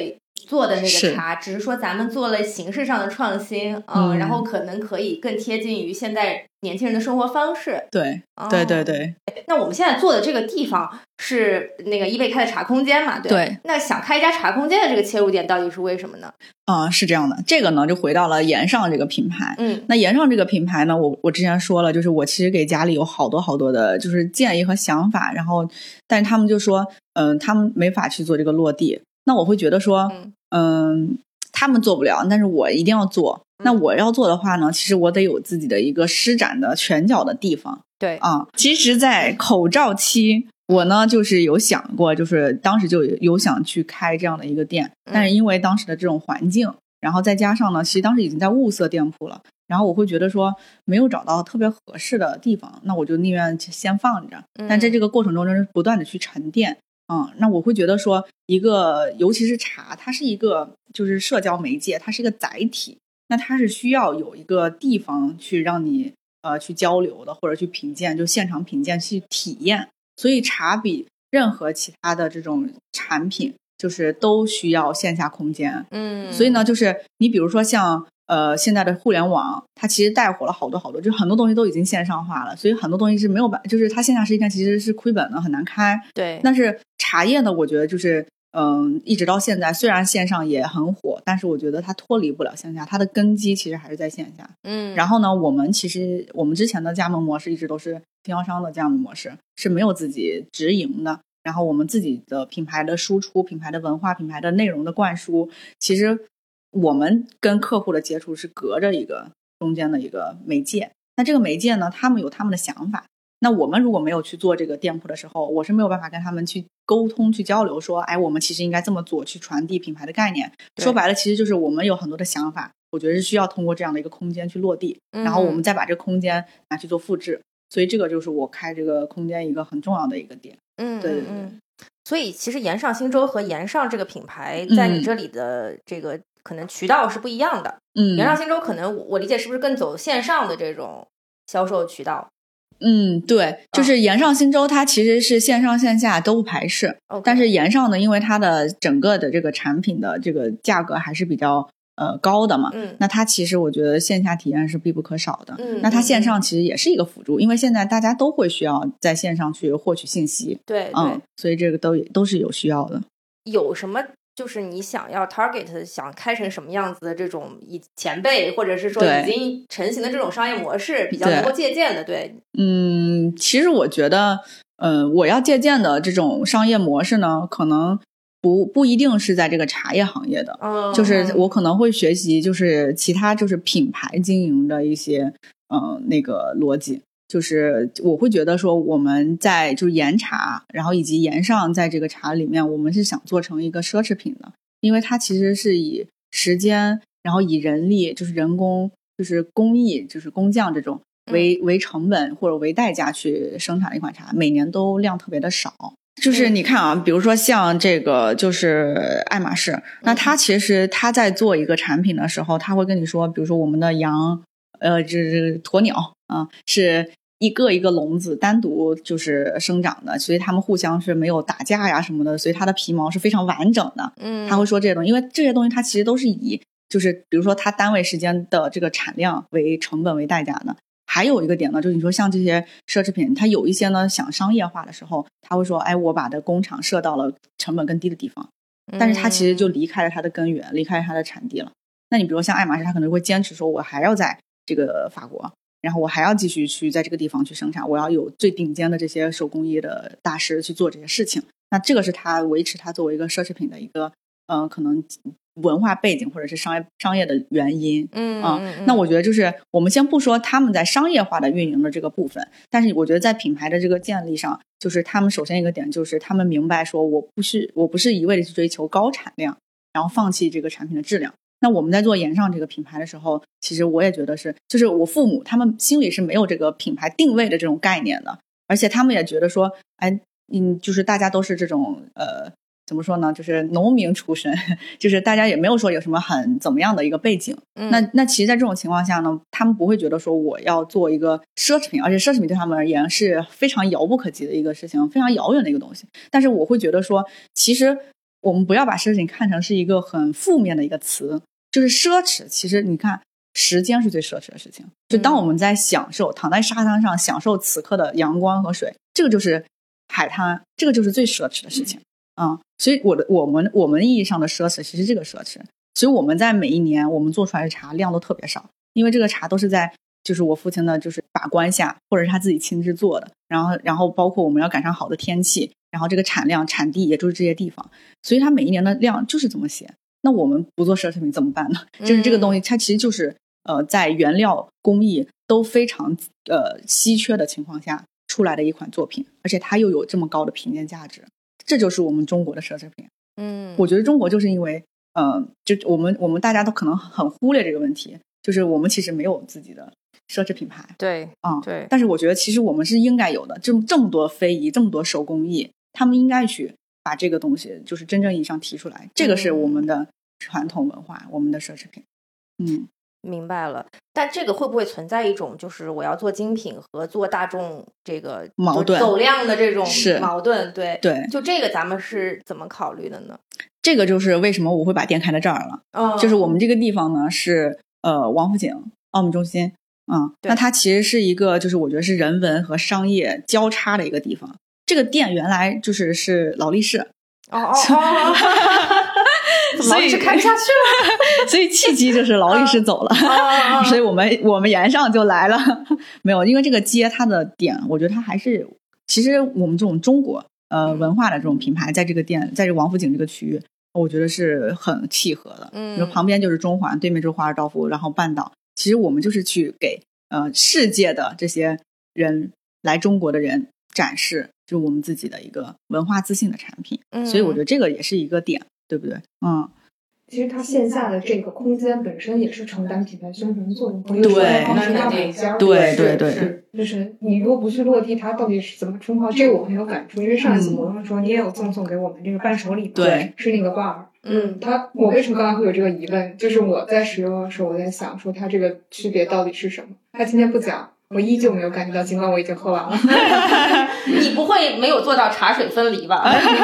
做的那个茶，只是说咱们做了形式上的创新，然后可能可以更贴近于现在年轻人的生活方式。 对，对对对。 那我们现在做的这个地方是那个eBay开的茶空间嘛？ 对。 那想开一家茶空间的这个切入点到底是为什么呢？ 是这样的，这个呢就回到了岩上这个品牌。那岩上这个品牌呢，我之前说了，就是我其实给家里有好多的就是建议和想法，然后但是他们就说他们没法去做这个落地。那我会觉得说他们做不了，但是我一定要做。那我要做的话呢，其实我得有自己的一个施展的拳脚的地方。 对其实在口罩期我呢就是有想过，就是当时就有想去开这样的一个店，但是因为当时的这种环境，然后再加上呢其实当时已经在物色店铺了，然后我会觉得说没有找到特别合适的地方，那我就宁愿先放着。但在这个过程中就是不断的去沉淀。那我会觉得说一个尤其是茶，它是一个就是社交媒介，它是一个载体，那它是需要有一个地方去让你去交流的，或者去品鉴，就现场品鉴去体验。所以茶比任何其他的这种产品就是都需要线下空间。所以呢就是你比如说像现在的互联网，它其实带火了好多，就很多东西都已经线上化了，所以很多东西是没有就是它线下实体店其实是亏本的，很难开。 对。 但是茶叶呢，我觉得就是一直到现在，虽然线上也很火，但是我觉得它脱离不了线下，它的根基其实还是在线下。然后呢，我们之前的加盟模式一直都是经销商的加盟模式，是没有自己直营的。然后我们自己的品牌的输出、品牌的文化、品牌的内容的灌输，其实我们跟客户的接触是隔着一个中间的一个媒介。那这个媒介呢，他们有他们的想法，那我们如果没有去做这个店铺的时候，我是没有办法跟他们去沟通去交流说我们其实应该这么做，去传递品牌的概念。说白了其实就是我们有很多的想法，我觉得是需要通过这样的一个空间去落地，然后我们再把这个空间拿去做复制。所以这个就是我开这个空间一个很重要的一个点。对。 所以其实岩上新洲和岩上这个品牌在你这里的这个可能渠道是不一样的。岩上新洲可能我理解是不是更走线上的这种销售渠道？ 对，就是岩上新洲它其实是线上线下都不排斥。但是岩上呢，因为它的整个的这个产品的这个价格还是比较高的嘛，那它其实我觉得线下体验是必不可少的。那它线上其实也是一个辅助，因为现在大家都会需要在线上去获取信息。 对。 所以这个都是有需要的。 有什么就是你想要 target 想开成什么样子的这种前辈，或者是说已经成型的这种商业模式比较能够借鉴的？对。 其实我觉得我要借鉴的这种商业模式呢，可能不一定是在这个茶叶行业的。就是我可能会学习就是其他就是品牌经营的一些那个逻辑。就是我会觉得说我们在就是岩茶，然后以及岩上在这个茶里面，我们是想做成一个奢侈品的，因为它其实是以时间，然后以人力，就是人工，就是工艺，就是工匠这种为成本或者为代价去生产的一款茶，每年都量特别的少。就是你看啊，比如说像这个就是爱马仕，那它其实它在做一个产品的时候，它会跟你说，比如说我们的羊就是鸵鸟是一个笼子单独就是生长的，所以他们互相是没有打架呀什么的，所以它的皮毛是非常完整的。他会说这些东西，因为这些东西它其实都是以就是比如说它单位时间的这个产量为成本为代价的。还有一个点呢，就是你说像这些奢侈品，它有一些呢想商业化的时候，他会说我把的工厂设到了成本更低的地方，但是它其实就离开了它的根源，离开了它的产地了。那你比如像爱马仕，它可能会坚持说我还要在这个法国，然后我还要继续去在这个地方去生产，我要有最顶尖的这些手工艺的大师去做这些事情。那这个是它维持它作为一个奢侈品的一个可能文化背景或者是商业的原因。那我觉得就是我们先不说他们在商业化的运营的这个部分，但是我觉得在品牌的这个建立上，就是他们首先一个点就是他们明白说我不是一味的去追求高产量，然后放弃这个产品的质量。那我们在做岩上这个品牌的时候，其实我也觉得是，就是我父母他们心里是没有这个品牌定位的这种概念的，而且他们也觉得说就是大家都是这种怎么说呢，就是农民出身，就是大家也没有说有什么很怎么样的一个背景。那其实在这种情况下呢，他们不会觉得说我要做一个奢侈品，而且奢侈品对他们而言是非常遥不可及的一个事情，非常遥远的一个东西。但是我会觉得说其实我们不要把奢侈品看成是一个很负面的一个词，就是奢侈其实你看时间是最奢侈的事情，就当我们在享受躺在沙滩上享受此刻的阳光和水，这个就是海滩，这个就是最奢侈的事情所以我们意义上的奢侈其实这个奢侈，所以我们在每一年我们做出来的茶量都特别少，因为这个茶都是在就是我父亲的就是把关下，或者是他自己亲自做的，然后包括我们要赶上好的天气，然后这个产量产地也就是这些地方，所以他每一年的量就是这么些。那我们不做奢侈品怎么办呢？就是这个东西它其实就是在原料工艺都非常稀缺的情况下出来的一款作品，而且它又有这么高的评鉴价值，这就是我们中国的奢侈品。我觉得中国就是因为就我们大家都可能很忽略这个问题，就是我们其实没有自己的奢侈品牌。 对对， 但是我觉得其实我们是应该有的，这么多非遗，这么多手工艺，他们应该去把这个东西就是真正意义上提出来，这个是我们的传统文化，我们的奢侈品。 明白了。但这个会不会存在一种就是我要做精品和做大众这个矛盾走量的这种矛盾？对，就这个咱们是怎么考虑的呢？ 这个就是为什么我会把店开在这儿了。就是我们这个地方呢是王府井奥秘中心那它其实是一个就是我觉得是人文和商业交叉的一个地方。这个店原来是劳力士劳力士开不下去了所以契机就是劳力士走了所以我们沿上就来了没有，因为这个街它的点我觉得它还是其实我们这种中国文化的这种品牌在这个店在这个王府井这个区域我觉得是很契合的。比如旁边就是中环，对面就是华尔道夫，然后半岛，其实我们就是去给世界的这些人来中国的人展示就我们自己的一个文化自信的产品。所以我觉得这个也是一个点，对不对？ 其实它线下的这个空间本身也是承担品牌宣传作用， 对， 方式让每家对， 就是你如果不去落地，它到底是怎么冲泡？这个我很有感触，因为上一次摩托说你也有赠送给我们这个伴手礼， 对， 是那个挂耳。我为什么刚才会有这个疑问？就是我在使用的时候，我在想说它这个区别到底是什么？他今天不讲，我依旧没有感觉到，尽管我已经喝完了。 你不会没有做到茶水分离吧？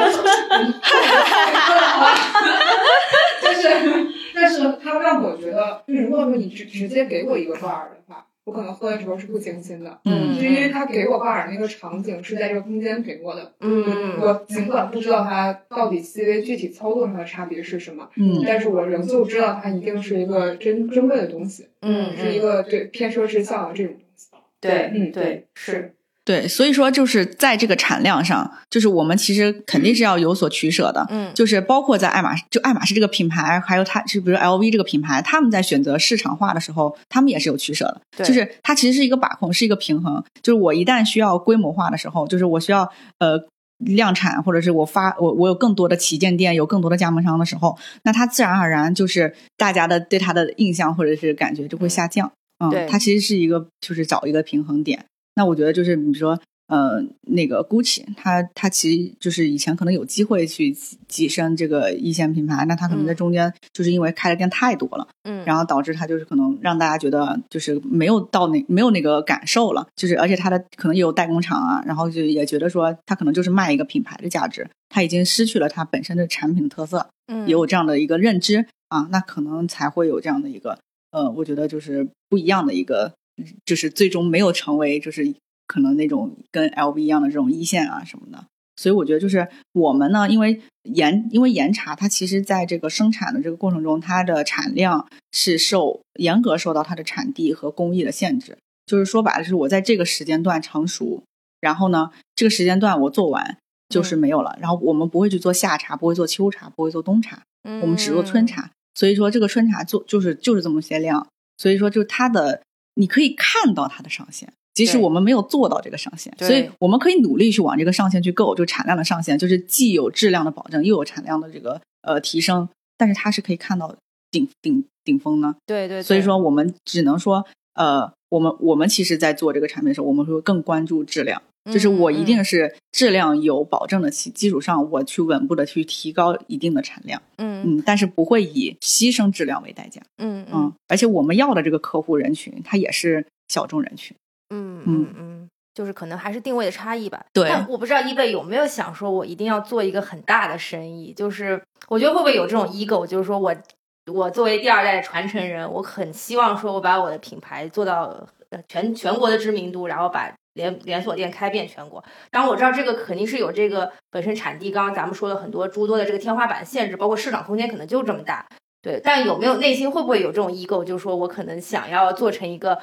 但是它让我觉得，如果说你直接给我一个挂耳的话，我可能喝的时候是不精心的。就是因为他给我挂耳那个场景是在这个空间给我的。我尽管不知道它到底细微具体操作上的差别是什么，但是我仍旧知道它一定是一个珍贵的东西。是一个对偏奢侈项的这种东西。 对，是。 对，所以说就是在这个产量上，就是我们其实肯定是要有所取舍的。就是包括在爱马仕这个品牌，还有它就比如 LV 这个品牌，他们在选择市场化的时候，他们也是有取舍的。就是它其实是一个把控，是一个平衡。就是我一旦需要规模化的时候，就是我需要量产，或者是我有更多的旗舰店，有更多的加盟商的时候，那它自然而然就是大家的对它的印象或者是感觉就会下降。它其实是一个就是找一个平衡点。那我觉得就是比如说那个 Gucci 它其实就是以前可能有机会去跻身这个一线品牌，那它可能在中间就是因为开的店太多了，然后导致它就是可能让大家觉得就是没有那个感受了，就是而且它的可能也有代工厂啊，然后就也觉得说它可能就是卖一个品牌的价值，它已经失去了它本身的产品特色，也有这样的一个认知那可能才会有这样的一个我觉得就是不一样的一个，就是最终没有成为就是可能那种跟 LV 一样的这种一线什么的。所以我觉得就是我们呢，因为岩茶它其实在这个生产的这个过程中，它的产量是严格受到它的产地和工艺的限制，就是说白了是我在这个时间段成熟，然后呢这个时间段我做完就是没有了，然后我们不会去做夏茶，不会做秋茶，不会做冬茶，我们只做春茶。所以说这个春茶就是这么些量，所以说就它的你可以看到它的上限，即使我们没有做到这个上限，所以我们可以努力去往这个上限去够，就产量的上限，就是既有质量的保证又有产量的这个提升，但是它是可以看到顶峰呢。 对， 所以说我们只能说我们其实在做这个产品的时候，我们会更关注质量，就是我一定是质量有保证的基础上，我去稳步的去提高一定的产量，但是不会以牺牲质量为代价，而且我们要的这个客户人群，它也是小众人群， 就是可能还是定位的差异吧。 对， 但我不知道eBay有没有想说我一定要做一个很大的生意，就是我觉得会不会有这种 ego， 就是说我作为第2代的传承人，我很希望说我把我的品牌做到全国的知名度，然后把连锁店开遍全国。当然我知道这个肯定是有这个本身产地，刚刚咱们说了很多诸多的这个天花板限制，包括市场空间可能就这么大。对，但有没有内心会不会有这种 ego， 就是说我可能想要做成一个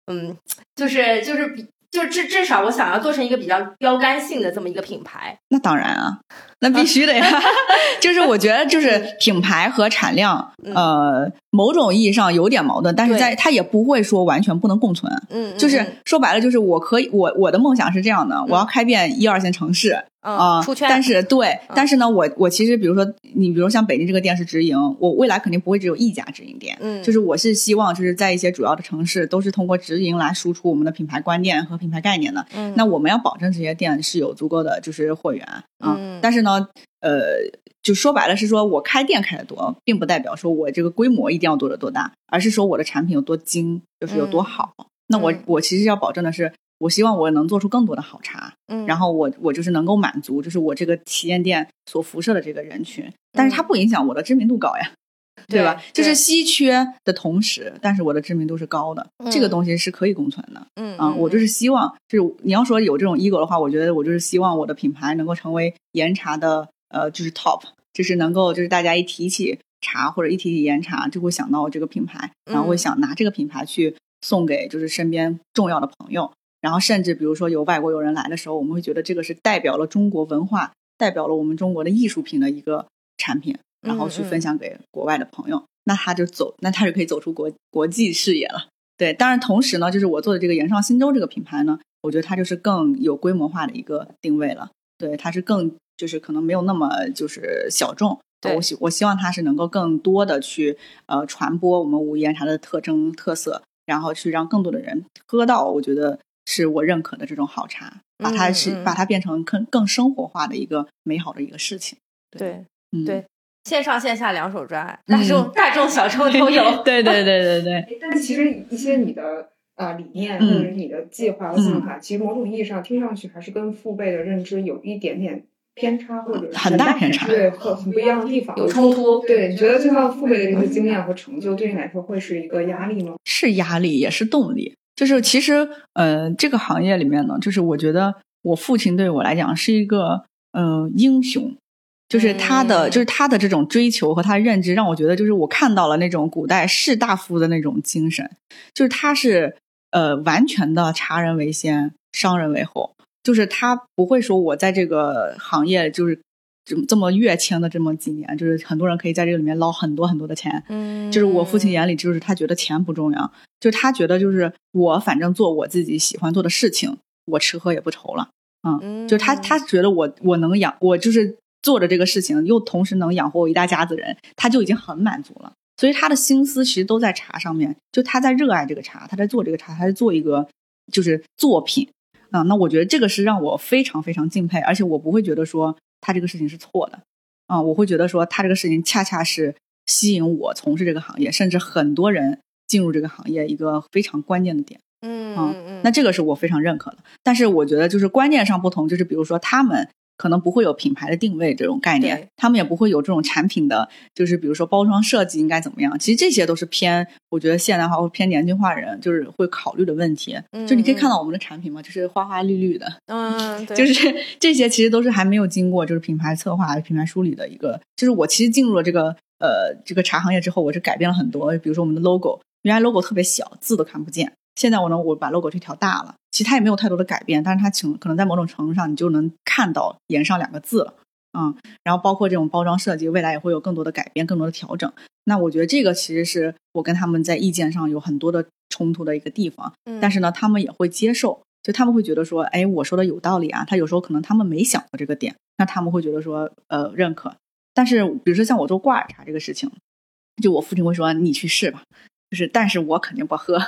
就是至少我想要做成一个比较标杆性的这么一个品牌。 那当然啊，那必须的呀。就是我觉得就是品牌和产量某种意义上有点矛盾，但是它也不会说完全不能共存。就是说白了就是我的梦想是这样的，我要开遍1、2线城市出圈。 但是但是呢我其实比如说像北京这个店是直营，我未来肯定不会只有一家直营店。就是我是希望就是在一些主要的城市都是通过直营来输出我们的品牌观念和品牌概念的。那我们要保证这些店是有足够的就是货源但是呢就说白了是说我开店开得多，并不代表说我这个规模一定要多大，而是说我的产品有多精，就是有多好。那我其实要保证的是，我希望我能做出更多的好茶，然后我就是能够满足就是我这个旗舰店所辐射的这个人群，但是它不影响我的知名度高呀，对吧？就是稀缺的同时，但是我的知名度是高的，这个东西是可以共存的。我就是希望，就是你要说有这种 ego 的话，我觉得我就是希望我的品牌能够成为岩茶的就是 top， 就是能够就是大家一提起茶或者一提起岩茶就会想到这个品牌，然后会想拿这个品牌去送给就是身边重要的朋友，然后甚至比如说有外国友人来的时候，我们会觉得这个是代表了中国文化，代表了我们中国的艺术品的一个产品，然后去分享给国外的朋友，那他就可以走出国际视野了。对，当然同时呢，就是我做的这个岩上新洲这个品牌呢，我觉得它就是更有规模化的一个定位了。对，它是更就是可能没有那么就是小众。我希望它是能够更多的去传播我们武夷岩茶的特征特色，然后去让更多的人喝到我觉得是我认可的这种好茶，把它变成更生活化的一个美好的一个事情。 对，线上线下两手抓，大众小众都有。 对。 但其实一些你的理念或者你的计划和想法，其实某种意义上听上去还是跟父辈的认知有一点点偏差，或者很大偏差， 对，很不一样的地方， 有冲突。 对，你觉得就像父辈的这些经验和成就，对你来说会是一个压力吗？ 是压力，也是动力。就是其实这个行业里面呢，就是我觉得我父亲对我来讲是一个英雄。就是他的这种追求和他的认知，让我觉得就是我看到了那种古代士大夫的那种精神，就是他是完全的茶人为先，商人为后，就是他不会说我在这个行业就是这么跃迁的这么几年，就是很多人可以在这个里面捞很多很多的钱。就是我父亲眼里就是他觉得钱不重要，就是他觉得就是我反正做我自己喜欢做的事情，我吃喝也不愁了。就是他觉得我能养，我就是做的这个事情又同时能养活我一大家子人，他就已经很满足了。所以他的心思其实都在茶上面，就他在热爱这个茶，他在做这个茶，他在做一个就是作品那我觉得这个是让我非常非常敬佩，而且我不会觉得说他这个事情是错的我会觉得说他这个事情恰恰是吸引我从事这个行业，甚至很多人进入这个行业一个非常关键的点。那这个是我非常认可的。但是我觉得就是观念上不同，就是比如说他们可能不会有品牌的定位这种概念，他们也不会有这种产品的就是比如说包装设计应该怎么样，其实这些都是偏我觉得现代化或偏年轻化人就是会考虑的问题。就你可以看到我们的产品嘛，就是花花绿绿的对， 就是这些其实都是还没有经过就是品牌策划品牌梳理的一个，就是我其实进入了这个茶行业之后，我是改变了很多。比如说我们的 logo， 原来 logo 特别小，字都看不见，现在我把 logo 去调大了，其实它也没有太多的改变，但是它可能在某种程度上你就能看到沿上2个字了。然后包括这种包装设计未来也会有更多的改变，更多的调整。那我觉得这个其实是我跟他们在意见上有很多的冲突的一个地方，但是呢他们也会接受，就他们会觉得说哎，我说的有道理啊，他有时候可能他们没想到这个点，那他们会觉得说认可。但是比如说像我做挂耳茶这个事情，就我父亲会说你去试吧，就是但是我肯定不喝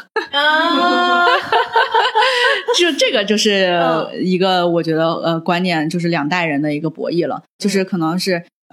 就这个就是一个我觉得观念就是2代人的一个博弈了，就是可能是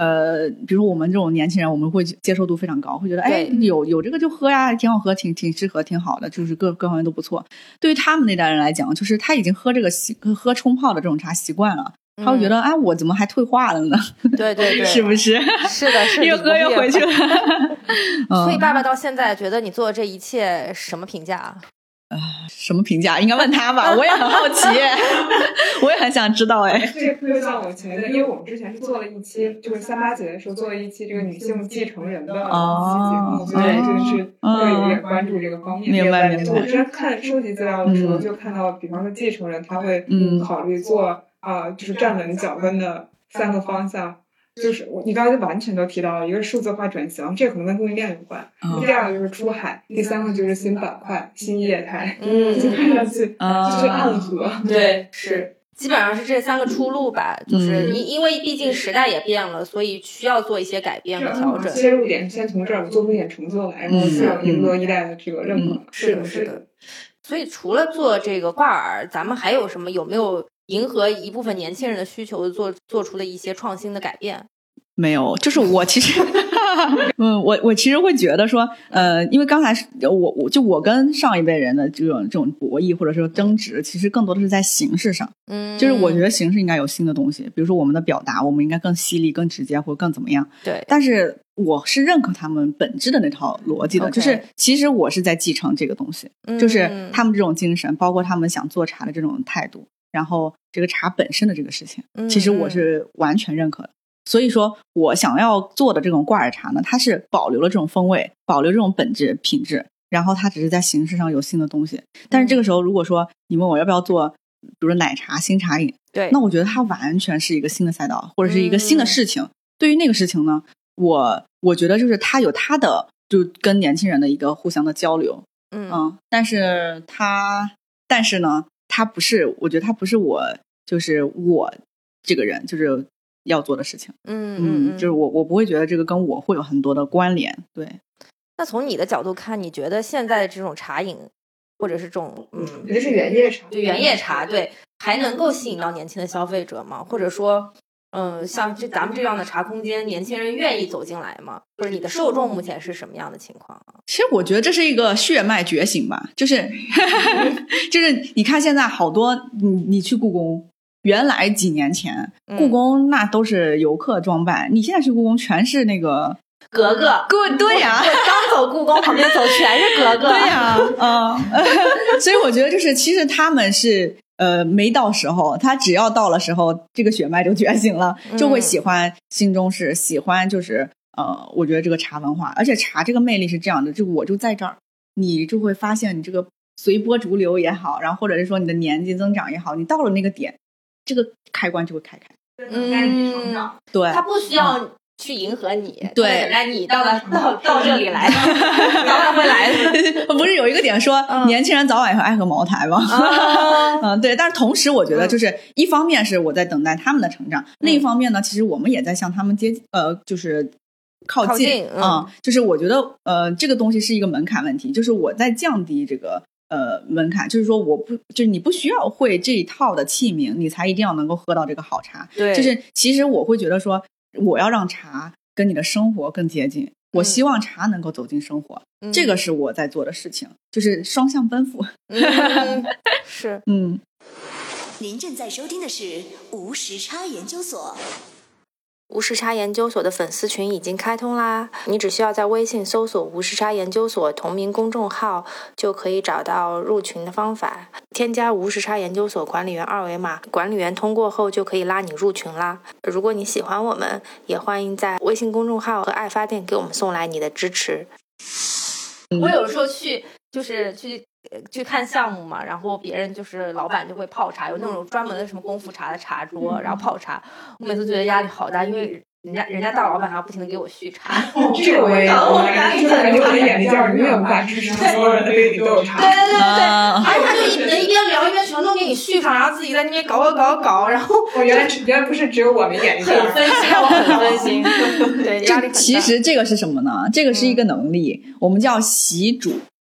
比如我们这种年轻人，我们会接受度非常高，会觉得哎，有这个就喝呀，挺好喝，挺适合，挺好的，就是各方面都不错。对于他们那代人来讲，就是他已经喝冲泡的这种茶习惯了。他会觉得哎，我怎么还退化了呢？ 对对对， 是不是？ 是的，是越喝越回去了。 所以爸爸到现在觉得你做的这一切什么评价？ 什么评价？应该问他吧，我也很好奇，我也很想知道。哎， 这个特别像我前的，因为我们之前是做了一期，就是38节的时候做了一期这个女性继承人的一期节目，所以就是会有点关注这个方面。 明白。 我之前看收集资料的时候，就看到，比方说继承人他会考虑做就是站稳脚跟的3个方向。就是你刚才完全都提到了，一个数字化转型，这可能跟供应链有关。第二个就是出海，第3个就是新板块、新业态。就看上去就是暗合。 对，是基本上是这3个出路吧。就是因为毕竟时代也变了，所以需要做一些改变和调整。 切入点先从这儿做出一点成就来，然后想赢得一代的这个认可。 是的，是的。所以除了做这个挂耳，咱们还有什么？有没有迎合一部分年轻人的需求做出了一些创新的改变？ 没有，就是我其实我其实会觉得说因为刚才我跟上一辈人的这种博弈或者说争执，其实更多的是在形式上。就是我觉得形式应该有新的东西，比如说我们的表达，我们应该更犀利、更直接或者更怎么样。 对， 但是我是认可他们本质的那套逻辑的，就是其实我是在继承这个东西，就是他们这种精神，包括他们想做茶的这种态度，然后这个茶本身的这个事情，其实我是完全认可的。所以说我想要做的这种挂耳茶呢，它是保留了这种风味，保留这种本质品质，然后它只是在形式上有新的东西。但是这个时候如果说你问我要不要做比如说奶茶新茶饮， 对， 那我觉得它完全是一个新的赛道，或者是一个新的事情。对于那个事情呢，我觉得就是它有它的就跟年轻人的一个互相的交流。但是呢它不是，我觉得它不是就是我这个人就是要做的事情。就是我不会觉得这个跟我会有很多的关联。对， 那从你的角度看，你觉得现在的这种茶饮或者是这种也就是原叶茶， 对，原叶茶，对，还能够吸引到年轻的消费者吗？或者说像咱们这样的茶空间，年轻人愿意走进来吗？或者你的受众目前是什么样的情况啊？ 其实我觉得这是一个血脉觉醒吧，就是你看现在好多你去故宫，原来几年前故宫那都是游客装扮，你现在去故宫全是那个格格， 对呀， 刚走故宫旁边走全是格格， 对呀，所以我觉得就是其实他们是没到时候，他只要到了时候，这个血脉就觉醒了，就会喜欢新中式，喜欢就是我觉得这个茶文化，而且茶这个魅力是这样的，就我就在这儿，你就会发现你这个随波逐流也好，然后或者是说你的年纪增长也好，你到了那个点，这个开关就会开。对， 他不需要去迎合你， 对， 等待你到这里来，早晚会来的。 不是有一个点说年轻人早晚也会爱喝茅台吗？对。但是同时我觉得就是一方面是我在等待他们的成长，另一方面呢，其实我们也在向他们就是靠近就是我觉得这个东西是一个门槛问题，就是我在降低这个门槛，就是说就是你不需要会这一套的器皿，你才一定要能够喝到这个好茶。 对， 就是其实我会觉得说，我要让茶跟你的生活更接近，我希望茶能够走进生活，这个是我在做的事情，就是双向奔赴。 是， 您正在收听的是无时差研究所。 无时差研究所的粉丝群已经开通啦，你只需要在微信搜索无时差研究所同名公众号，就可以找到入群的方法，添加无时差研究所管理员2维码，管理员通过后就可以拉你入群啦。如果你喜欢我们，也欢迎在微信公众号和爱发电给我们送来你的支持。我有时候去看项目嘛，然后别人就是老板就会泡茶，有那种专门的什么功夫茶的茶桌，然后泡茶，我每次觉得压力好大，因为人家大老板还要不停的给我续茶。 这个我也有，就是感觉我的眼力劲儿永远无法支持所有人的杯里都有茶。 对，而且他就一边聊一边全都给你续上，然后自己在那边搞，然后我原来不是只有我没眼力劲儿， 很分心，我很分心。对，压力很大。 其实这个是什么呢？这个是一个能力，我们叫习煮。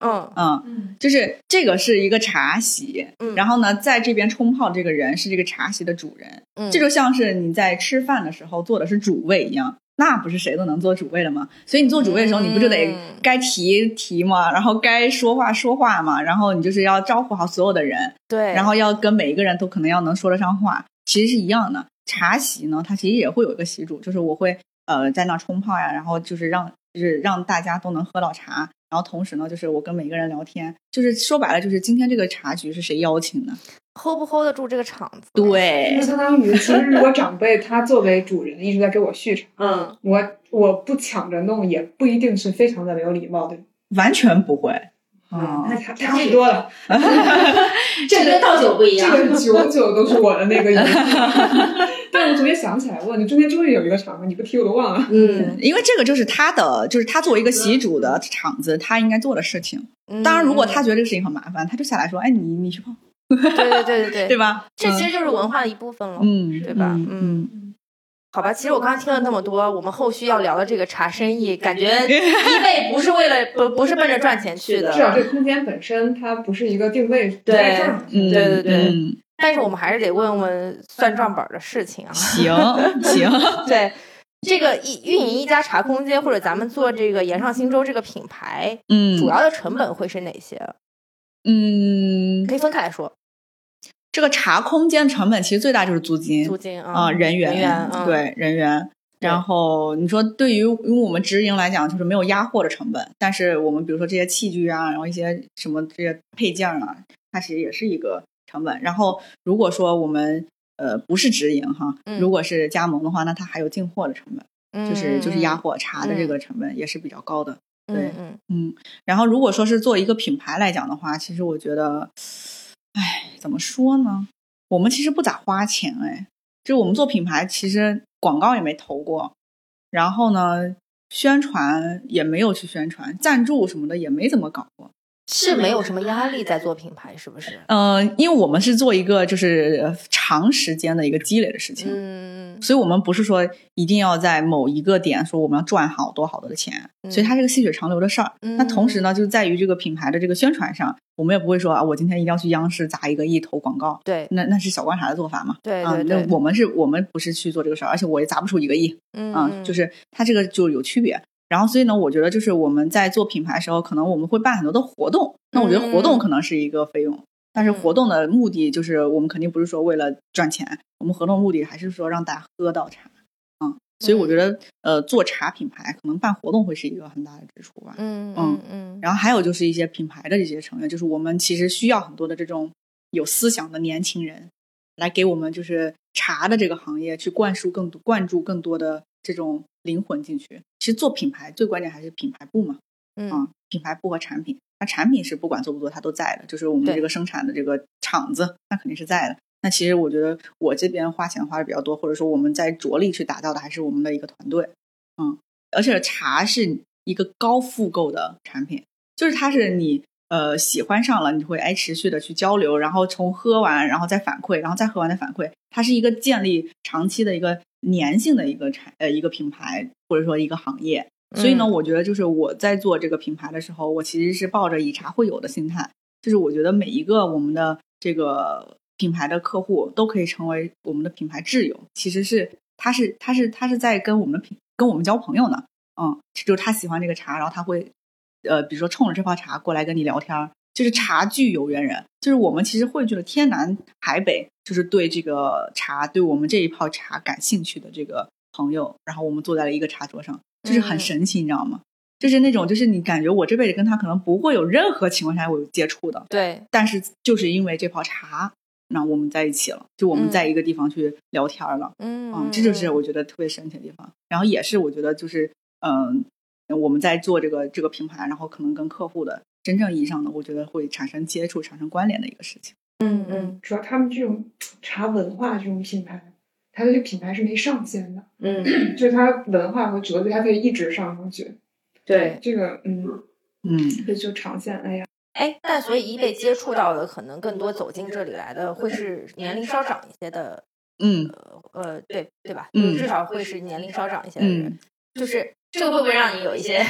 就是这个是一个茶席，然后呢，在这边冲泡这个人是这个茶席的主人，这就像是你在吃饭的时候做的是主位一样，那不是谁都能做主位的吗？所以你做主位的时候，你不就得该提嘛，然后该说话嘛，然后你就是要招呼好所有的人， 对， 然后要跟每一个人都可能要能说得上话，其实是一样的。茶席呢，它其实也会有一个席主，就是我会在那冲泡呀，然后就是让大家都能喝到茶，然后同时呢，就是我跟每个人聊天，就是说白了，就是今天这个茶局是谁邀请的 ，hold 不 hold 得住这个场子？ 对， 就相当于其实如果长辈他作为主人一直在给我续场，我不抢着弄，也不一定是非常的有礼貌的， 完全不会。 那差不多了。 这跟倒酒不一样， 这个久久都是我的那个。但我昨天想起来，你中间终于有一个场合，你不提我都忘了。 因为这个就是他作为一个席主的场子，他应该做的事情。当然，如果他觉得这个事情很麻烦，他就下来说：“哎，你去泡。” 对， 对吧？ 这其实就是文化的一部分了，对吧？好吧，其实我刚刚听了那么多，我们后续要聊的这个茶生意，感觉一倍不是奔着赚钱去的。 至少这个空间本身它不是一个定位在这儿。 对。但是我们还是得问问算账本的事情啊。 行。 对，这个运营一家茶空间或者咱们做这个岩上新洲这个品牌，主要的成本会是哪些？可以分开来说。 这个茶空间成本其实最大就是租金人员，对人员。然后你说对于因为我们直营来讲就是没有压货的成本，但是我们比如说这些器具啊，然后一些什么这些配件啊，它其实也是一个成本。然后如果说我们不是直营哈，如果是加盟的话，那它还有进货的成本，就是压货茶的这个成本也是比较高的。对，然后如果说是做一个品牌来讲的话，其实我觉得怎么说呢？我们其实不咋花钱就是我们做品牌，其实广告也没投过，然后呢，宣传也没有去宣传，赞助什么的也没怎么搞过。 是没有什么压力在做品牌，是不是？ 因为我们是做一个就是长时间的一个积累的事情，所以我们不是说一定要在某一个点说我们要赚好多的钱，所以它是个细水长流的事儿。那同时呢，就在于这个品牌的这个宣传上，我们也不会说我今天一定要去央视砸1个亿投广告， 对， 那是小观察的做法嘛， 对， 那我们不是去做这个事儿，而且我也砸不出1个亿，就是它这个就有区别。然后所以呢，我觉得就是我们在做品牌的时候，可能我们会办很多的活动，那我觉得活动可能是一个费用，但是活动的目的就是我们肯定不是说为了赚钱，我们活动目的还是说让大家喝到茶，所以我觉得做茶品牌可能办活动会是一个很大的支出吧。然后还有就是一些品牌的这些成员，就是我们其实需要很多的这种有思想的年轻人来给我们就是茶的这个行业去灌注更多的这种灵魂进去。其实做品牌最关键还是品牌部嘛，品牌部和产品。那产品是不管做不做它都在的，就是我们这个生产的这个厂子那肯定是在的。那其实我觉得我这边花钱花的比较多，或者说我们在着力去打造的还是我们的一个团队。而且茶是一个高复购的产品，就是它是你喜欢上了，你会持续的去交流，然后从喝完然后再反馈，然后再喝完再反馈，它是一个建立长期的一个粘性的一个品牌或者说一个行业。所以呢，我觉得就是我在做这个品牌的时候，我其实是抱着以茶会友的心态，就是我觉得每一个我们的这个品牌的客户都可以成为我们的品牌挚友，其实是他是在跟我们交朋友呢。就是他喜欢这个茶，然后他会比如说冲着这泡茶过来跟你聊天，就是茶具有缘人，就是我们其实汇聚了天南海北，就是对这个茶对我们这一泡茶感兴趣的这个朋友，然后我们坐在了一个茶桌上，就是很神奇，你知道吗？就是那种就是你感觉我这辈子跟他可能不会有任何情况下我有接触的， 对， 但是就是因为这泡茶那我们在一起了，就我们在一个地方去聊天了，这就是我觉得特别神奇的地方。然后也是我觉得就是我们在做这个品牌，然后可能跟客户的真正意义上的我觉得会产生接触产生关联的一个事情。 主要他们这种茶文化这种品牌，它的这个品牌是没上限的，就是它文化和哲学它可以一直上去。对，这个这就长线。 但所以被接触到的可能更多走进这里来的会是年龄稍长一些的，对吧？至少会是年龄稍长一些的人，就是这个会不会让你有一些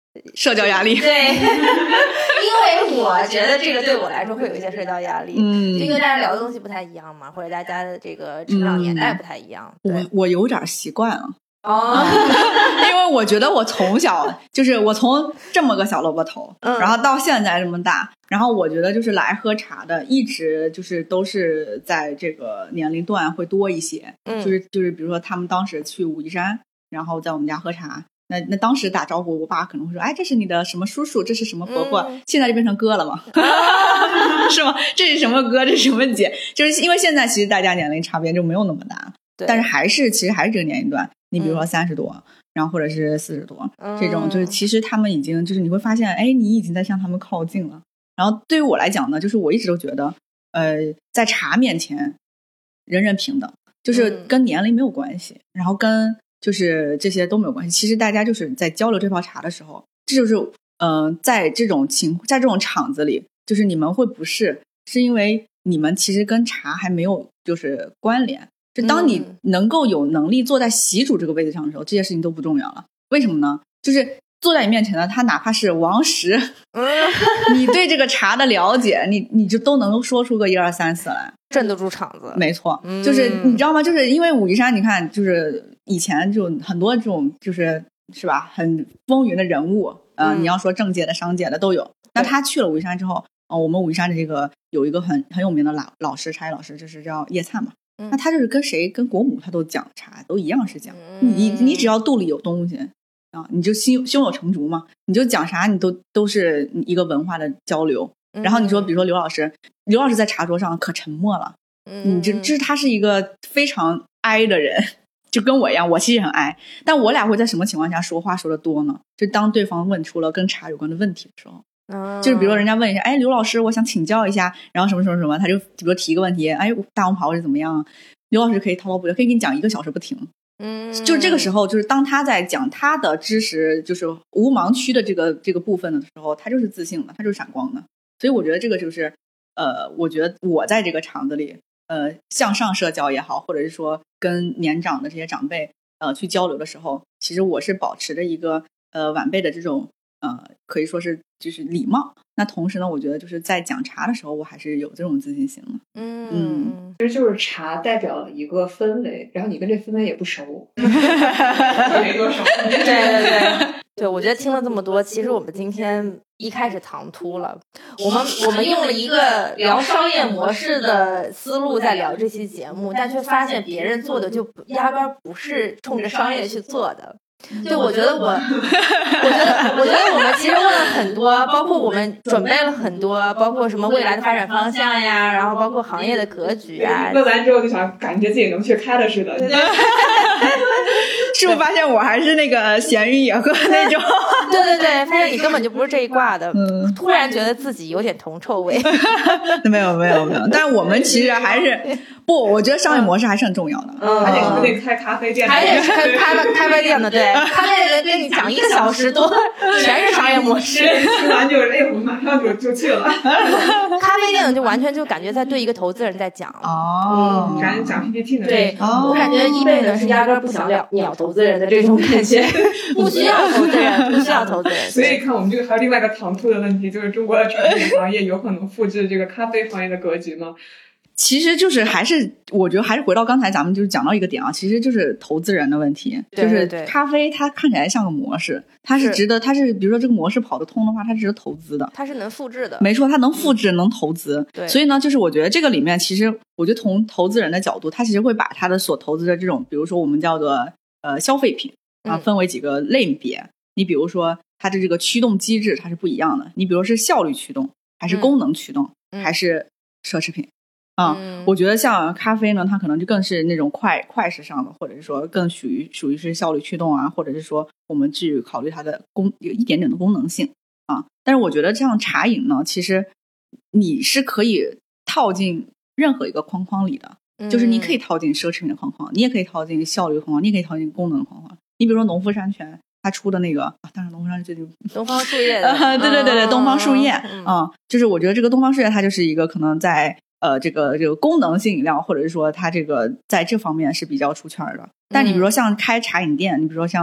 社交压力。 对，因为我觉得这个对我来说会有一些社交压力，就因为大家聊的东西不太一样嘛，或者大家的这个成长年代不太一样。 我有点习惯了。 因为我觉得我从小就是我从这么个小萝卜头，然后到现在这么大，然后我觉得就是来喝茶的一直就是都是在这个年龄段会多一些，就是比如说他们当时去武夷山，然后在我们家喝茶，那当时打招呼，我爸可能会说，哎，这是你的什么叔叔，这是什么伯伯，现在就变成哥了嘛，是吗？这是什么哥，这是什么姐，就是因为现在其实大家年龄差别就没有那么大，但是其实还是这个年龄段。你比如说30多，然后或者是40多，这种就是其实他们已经就是你会发现，哎，你已经在向他们靠近了。然后对于我来讲呢，就是我一直都觉得，在茶面前人人平等，就是跟年龄没有关系，然后跟就是这些都没有关系。其实大家就是在交流这泡茶的时候，这就是在这种场子里，就是你们会不是因为你们其实跟茶还没有就是关联。就当你能够有能力坐在习主这个位置上的时候，这些事情都不重要了。为什么呢？就是坐在你面前的他哪怕是王石，你对这个茶的了解，你就都能说出个1、2、3、4来， 镇得住场子。 没错，就是你知道吗？就是因为武夷山，你看，就是以前就很多这种是吧，很风云的人物，你要说政界的、商界的都有。那他去了武夷山之后，我们武夷山的这个有一个很有名的老师，茶艺老师，就是叫叶灿嘛。那他就是跟谁跟国母他都讲茶，都一样是讲你只要肚里有东西啊，你就胸有成竹嘛，你就讲啥你都是一个文化的交流。然后你说比如说刘老师在茶桌上可沉默了，你就是他是一个非常哀的人，就跟我一样，我其实很哀，但我俩会在什么情况下说话说的多呢？就当对方问出了跟茶有关的问题的时候。就是比如说人家问一下，哎，刘老师我想请教一下，然后什么什么什么，他就比如提一个问题，哎，大红袍是怎么样，刘老师可以滔滔不绝，可以给你讲1个小时不停。就是这个时候，就是当他在讲他的知识就是无盲区的这个部分的时候，他就是自信的，他就是闪光的。所以我觉得这个就是我觉得我在这个场子里向上社交也好，或者是说跟年长的这些长辈去交流的时候，其实我是保持着一个晚辈的这种可以说是就是礼貌。那同时呢，我觉得就是在讲茶的时候，我还是有这种自信心的。 其实就是茶代表了一个氛围，然后你跟这氛围也不熟，没多熟。 对，我觉得听了这么多，其实我们今天一开始唐突了，我们用了一个聊商业模式的思路在聊这期节目，但却发现别人做的就压根不是冲着商业去做的。对，我觉得我们其实问了很多，包括我们准备了很多，包括什么未来的发展方向呀，然后包括行业的格局啊。 问完之后就想感觉自己能去开的似的。 是不是发现我还是那个闲云野鹤那种？ 对，发现你根本就不是这一挂的。突然觉得自己有点铜臭味。 没有，但是我们其实还是不，我觉得商业模式还是很重要的。 还得开咖啡店， 还得开咖啡店的，对，咖啡店跟你讲1个小时多，全是商业模式。 吃完就是我们马上就去了。 咖啡店就完全就感觉在对一个投资人在讲。 感觉讲 PPT 的。 对，我感觉eBay呢是压根不想鸟投资人的这种感觉，不需要投资人。 所以看我们这个还有另外一个唐突的问题，就是中国的产品行业有可能复制这个咖啡行业的格局吗？ 其实就是我觉得还是回到刚才咱们就是讲到一个点啊，其实就是投资人的问题。就是咖啡它看起来像个模式，它是值得，它是比如说这个模式跑得通的话，它是值得投资的， 它是能复制的。 没错，它能复制能投资。对，所以呢，就是我觉得这个里面其实我觉得从投资人的角度，他其实会把他的所投资的这种，比如说我们叫做消费品啊，分为几个类别。你比如说它的这个驱动机制它是不一样的，你比如说是效率驱动还是功能驱动还是奢侈品。我觉得像咖啡呢，它可能就更是那种快时尚的，或者是说更属于是效率驱动啊，或者是说我们去考虑它的有一点点的功能性啊。但是我觉得像茶饮呢，其实你是可以套进任何一个框框里的，就是你可以套进奢侈品的框框，你也可以套进效率框框，你也可以套进功能框框。你比如说农夫山泉它出的那个当然农夫山泉东方树叶的对，东方树叶就是我觉得这个东方树叶它就是一个可能在这个功能性饮料，或者是说它这个在这方面是比较出圈的。但你比如说像开茶饮店，你比如说像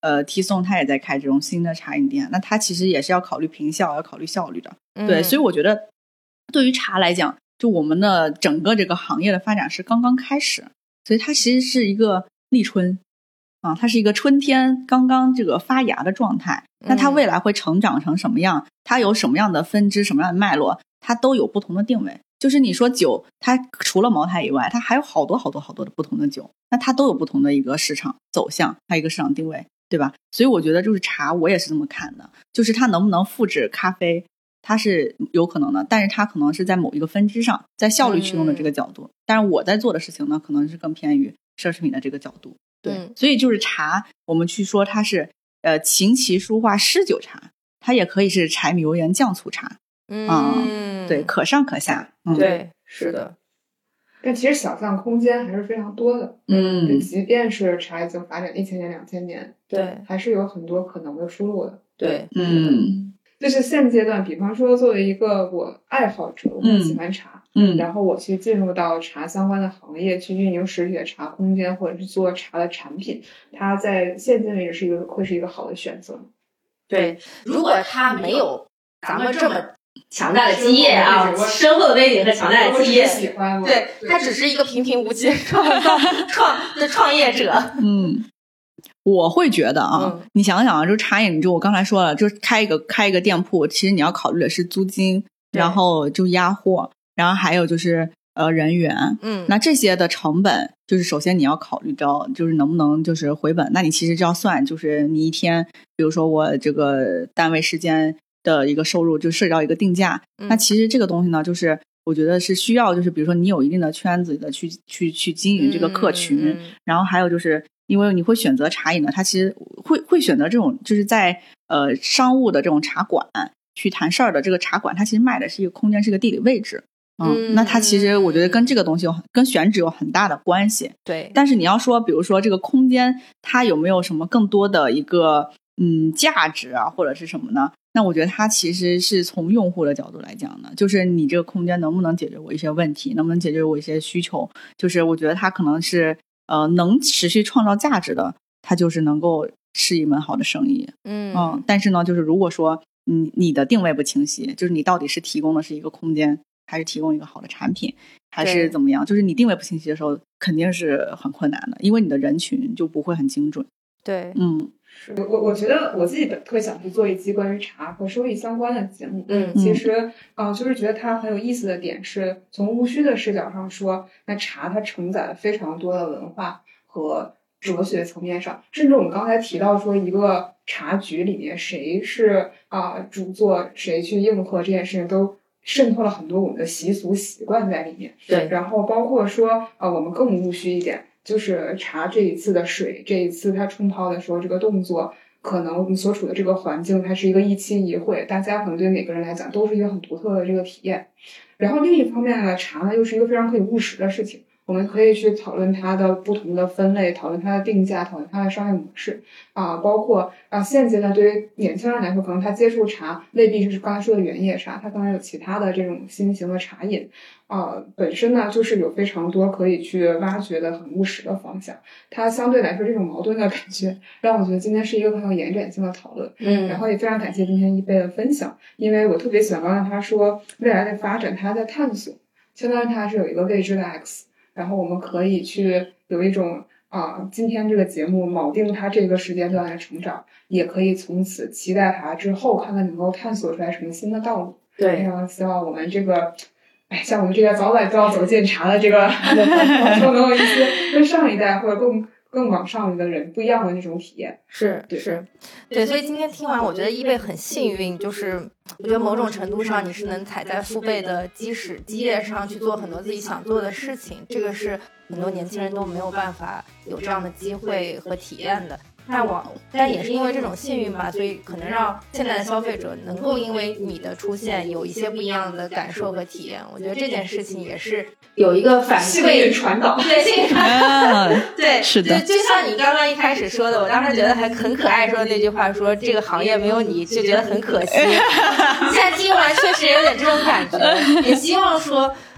T 送他也在开这种新的茶饮店，那他其实也是要考虑平效，要考虑效率的。对，所以我觉得对于茶来讲，就我们的整个这个行业的发展是刚刚开始，所以它其实是一个立春啊，它是一个春天刚刚这个发芽的状态。那它未来会成长成什么样，它有什么样的分支，什么样的脉络，它都有不同的定位。就是你说酒，它除了茅台以外，它还有好多的不同的酒，那它都有不同的一个市场走向，还有一个市场定位，对吧？所以我觉得就是茶，我也是这么看的，就是它能不能复制咖啡，它是有可能的，但是它可能是在某一个分支上，在效率驱动的这个角度。但是我在做的事情呢，可能是更偏于奢侈品的这个角度。对，所以就是茶，我们去说它是琴棋书画诗酒茶，它也可以是柴米油盐酱醋茶。对，可上可下。 对，是的。 但其实想象空间还是非常多的。即便是茶已经发展1000年、2000年， 对， 还是有很多可能的出路的。 对， 就是现阶段，比方说作为一个我爱好者，我很喜欢茶，然后我去进入到茶相关的行业，去运营实体的茶空间，或者是做茶的产品，它在现阶段也是会是一个好的选择。 对，如果它没有咱们这么强大的基业啊，深厚的背景和强大的基业，对，他只是一个平平无奇的创业者。 我会觉得啊，你想想啊，就茶饮，就我刚才说了，就开一个店铺，其实你要考虑的是租金，然后就压货，然后还有就是人员，那这些的成本，就是首先你要考虑到，就是能不能就是回本。那你其实就要算，就是你一天，比如说我这个单位时间的一个收入，就涉及到一个定价。那其实这个东西呢，就是我觉得是需要，就是比如说你有一定的圈子的去经营这个客群，然后还有就是因为你会选择茶饮呢，它其实会选择这种就是在商务的这种茶馆去谈事儿的这个茶馆，它其实卖的是一个空间，是一个地理位置。那它其实我觉得跟这个东西跟选址有很大的关系。 对， 但是你要说比如说这个空间它有没有什么更多的一个价值啊或者是什么呢，那我觉得它其实是从用户的角度来讲呢，就是你这个空间能不能解决我一些问题，能不能解决我一些需求，就是我觉得它可能是能持续创造价值的，它就是能够是一门好的生意。但是呢就是如果说你的定位不清晰，就是你到底是提供的是一个空间，还是提供一个好的产品，还是怎么样，就是你定位不清晰的时候肯定是很困难的，因为你的人群就不会很精准。 对， 我觉得我自己特别想去做一期关于茶和收益相关的节目。其实就是觉得它很有意思的点是，从戊戌的视角上说，那茶它承载了非常多的文化和哲学层面上，甚至我们刚才提到说一个茶局里面谁是主座，谁去应和这件事情，都渗透了很多我们的习俗习惯在里面。 对， 然后包括说我们更戊戌一点，就是茶这一次的水，这一次它冲泡的时候这个动作，可能我们所处的这个环境它是一个一期一会，大家可能对每个人来讲都是一个很独特的这个体验。然后另一方面呢，茶呢又是一个非常可以务实的事情，我们可以去讨论它的不同的分类，讨论它的定价，讨论它的商业模式包括现阶段对于年轻人来说，可能他接触茶未必是刚才说的原叶茶，他可能有其他的这种新型的茶饮本身呢就是有非常多可以去挖掘的很务实的方向。它相对来说这种矛盾的感觉让我觉得今天是一个很有延展性的讨论。然后也非常感谢今天一杯的分享，因为我特别喜欢刚才他说未来的发展他在探索，相当于它是有一个未知的 X， 然后我们可以去有一种今天这个节目铆定它这个时间段的成长，也可以从此期待它之后看看能够探索出来什么新的道路。 对， 非常希望我们这个像我们这个早晚就要走进茶的这个说能有一些跟上一代或者更往上的人不一样的那种体验。 对，所以今天听完我觉得一贝很幸运，就是我觉得某种程度上你是能踩在父辈的基业上去做很多自己想做的事情，这个是很多年轻人都没有办法有这样的机会和体验的。但也是因为这种幸运吧，所以可能让现在的消费者能够因为你的出现有一些不一样的感受和体验。我觉得这件事情也是有一个反馈， 幸运传导。 对，幸运传导。对， 是的。 就像你刚刚一开始说的，我当时觉得很可爱，说的那句话，说这个行业没有你就觉得很可惜。现在听完确实有点这种感觉，也希望说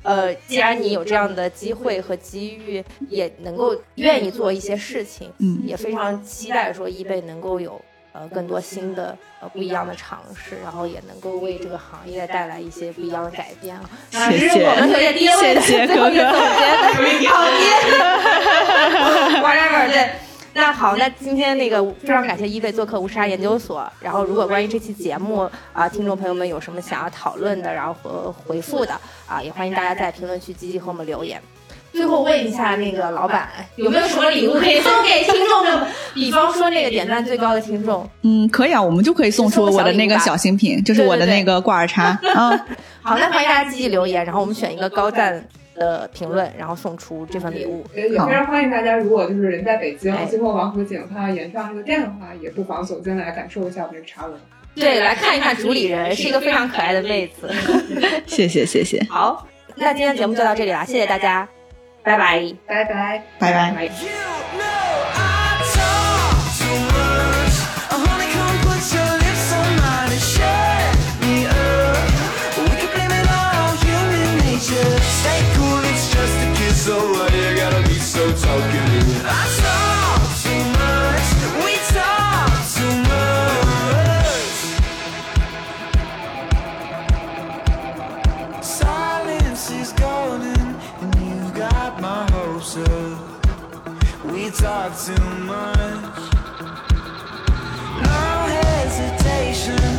既然你有这样的机会和机遇，也能够愿意做一些事情，也非常期待说eBay能够有更多新的不一样的尝试，然后也能够为这个行业带来一些不一样的改变啊！ 谢谢， 我们首先第一位的最后一个总结的好耶 ，whatever 对。那好，那今天那个非常感谢eBay做客无时差研究所。然后，如果关于这期节目听众朋友们有什么想要讨论的，然后和回复的也欢迎大家在评论区积极和我们留言。最后问一下那个老板，有没有什么礼物可以送给听众们？比方说那个点赞最高的听众， 可以啊，我们就可以送出我的那个小新品，就是我的那个挂耳茶啊。 好，那欢迎大家积极留言，然后我们选一个高赞的评论，然后送出这份礼物。 也非常欢迎大家，如果就是人在北京，经过王府井看到盐上这个店的话，也不妨走进来感受一下我们这个茶文。 对，来看一看主理人，是一个非常可爱的妹子。 谢谢谢谢。 好，那今天节目就到这里了，谢谢大家，拜拜， 拜拜， 拜拜。 So why you gotta be so talkative? I talk too much, we talk too much. Silence is golden, and you got my hopes up. We talk too much. No hesitation.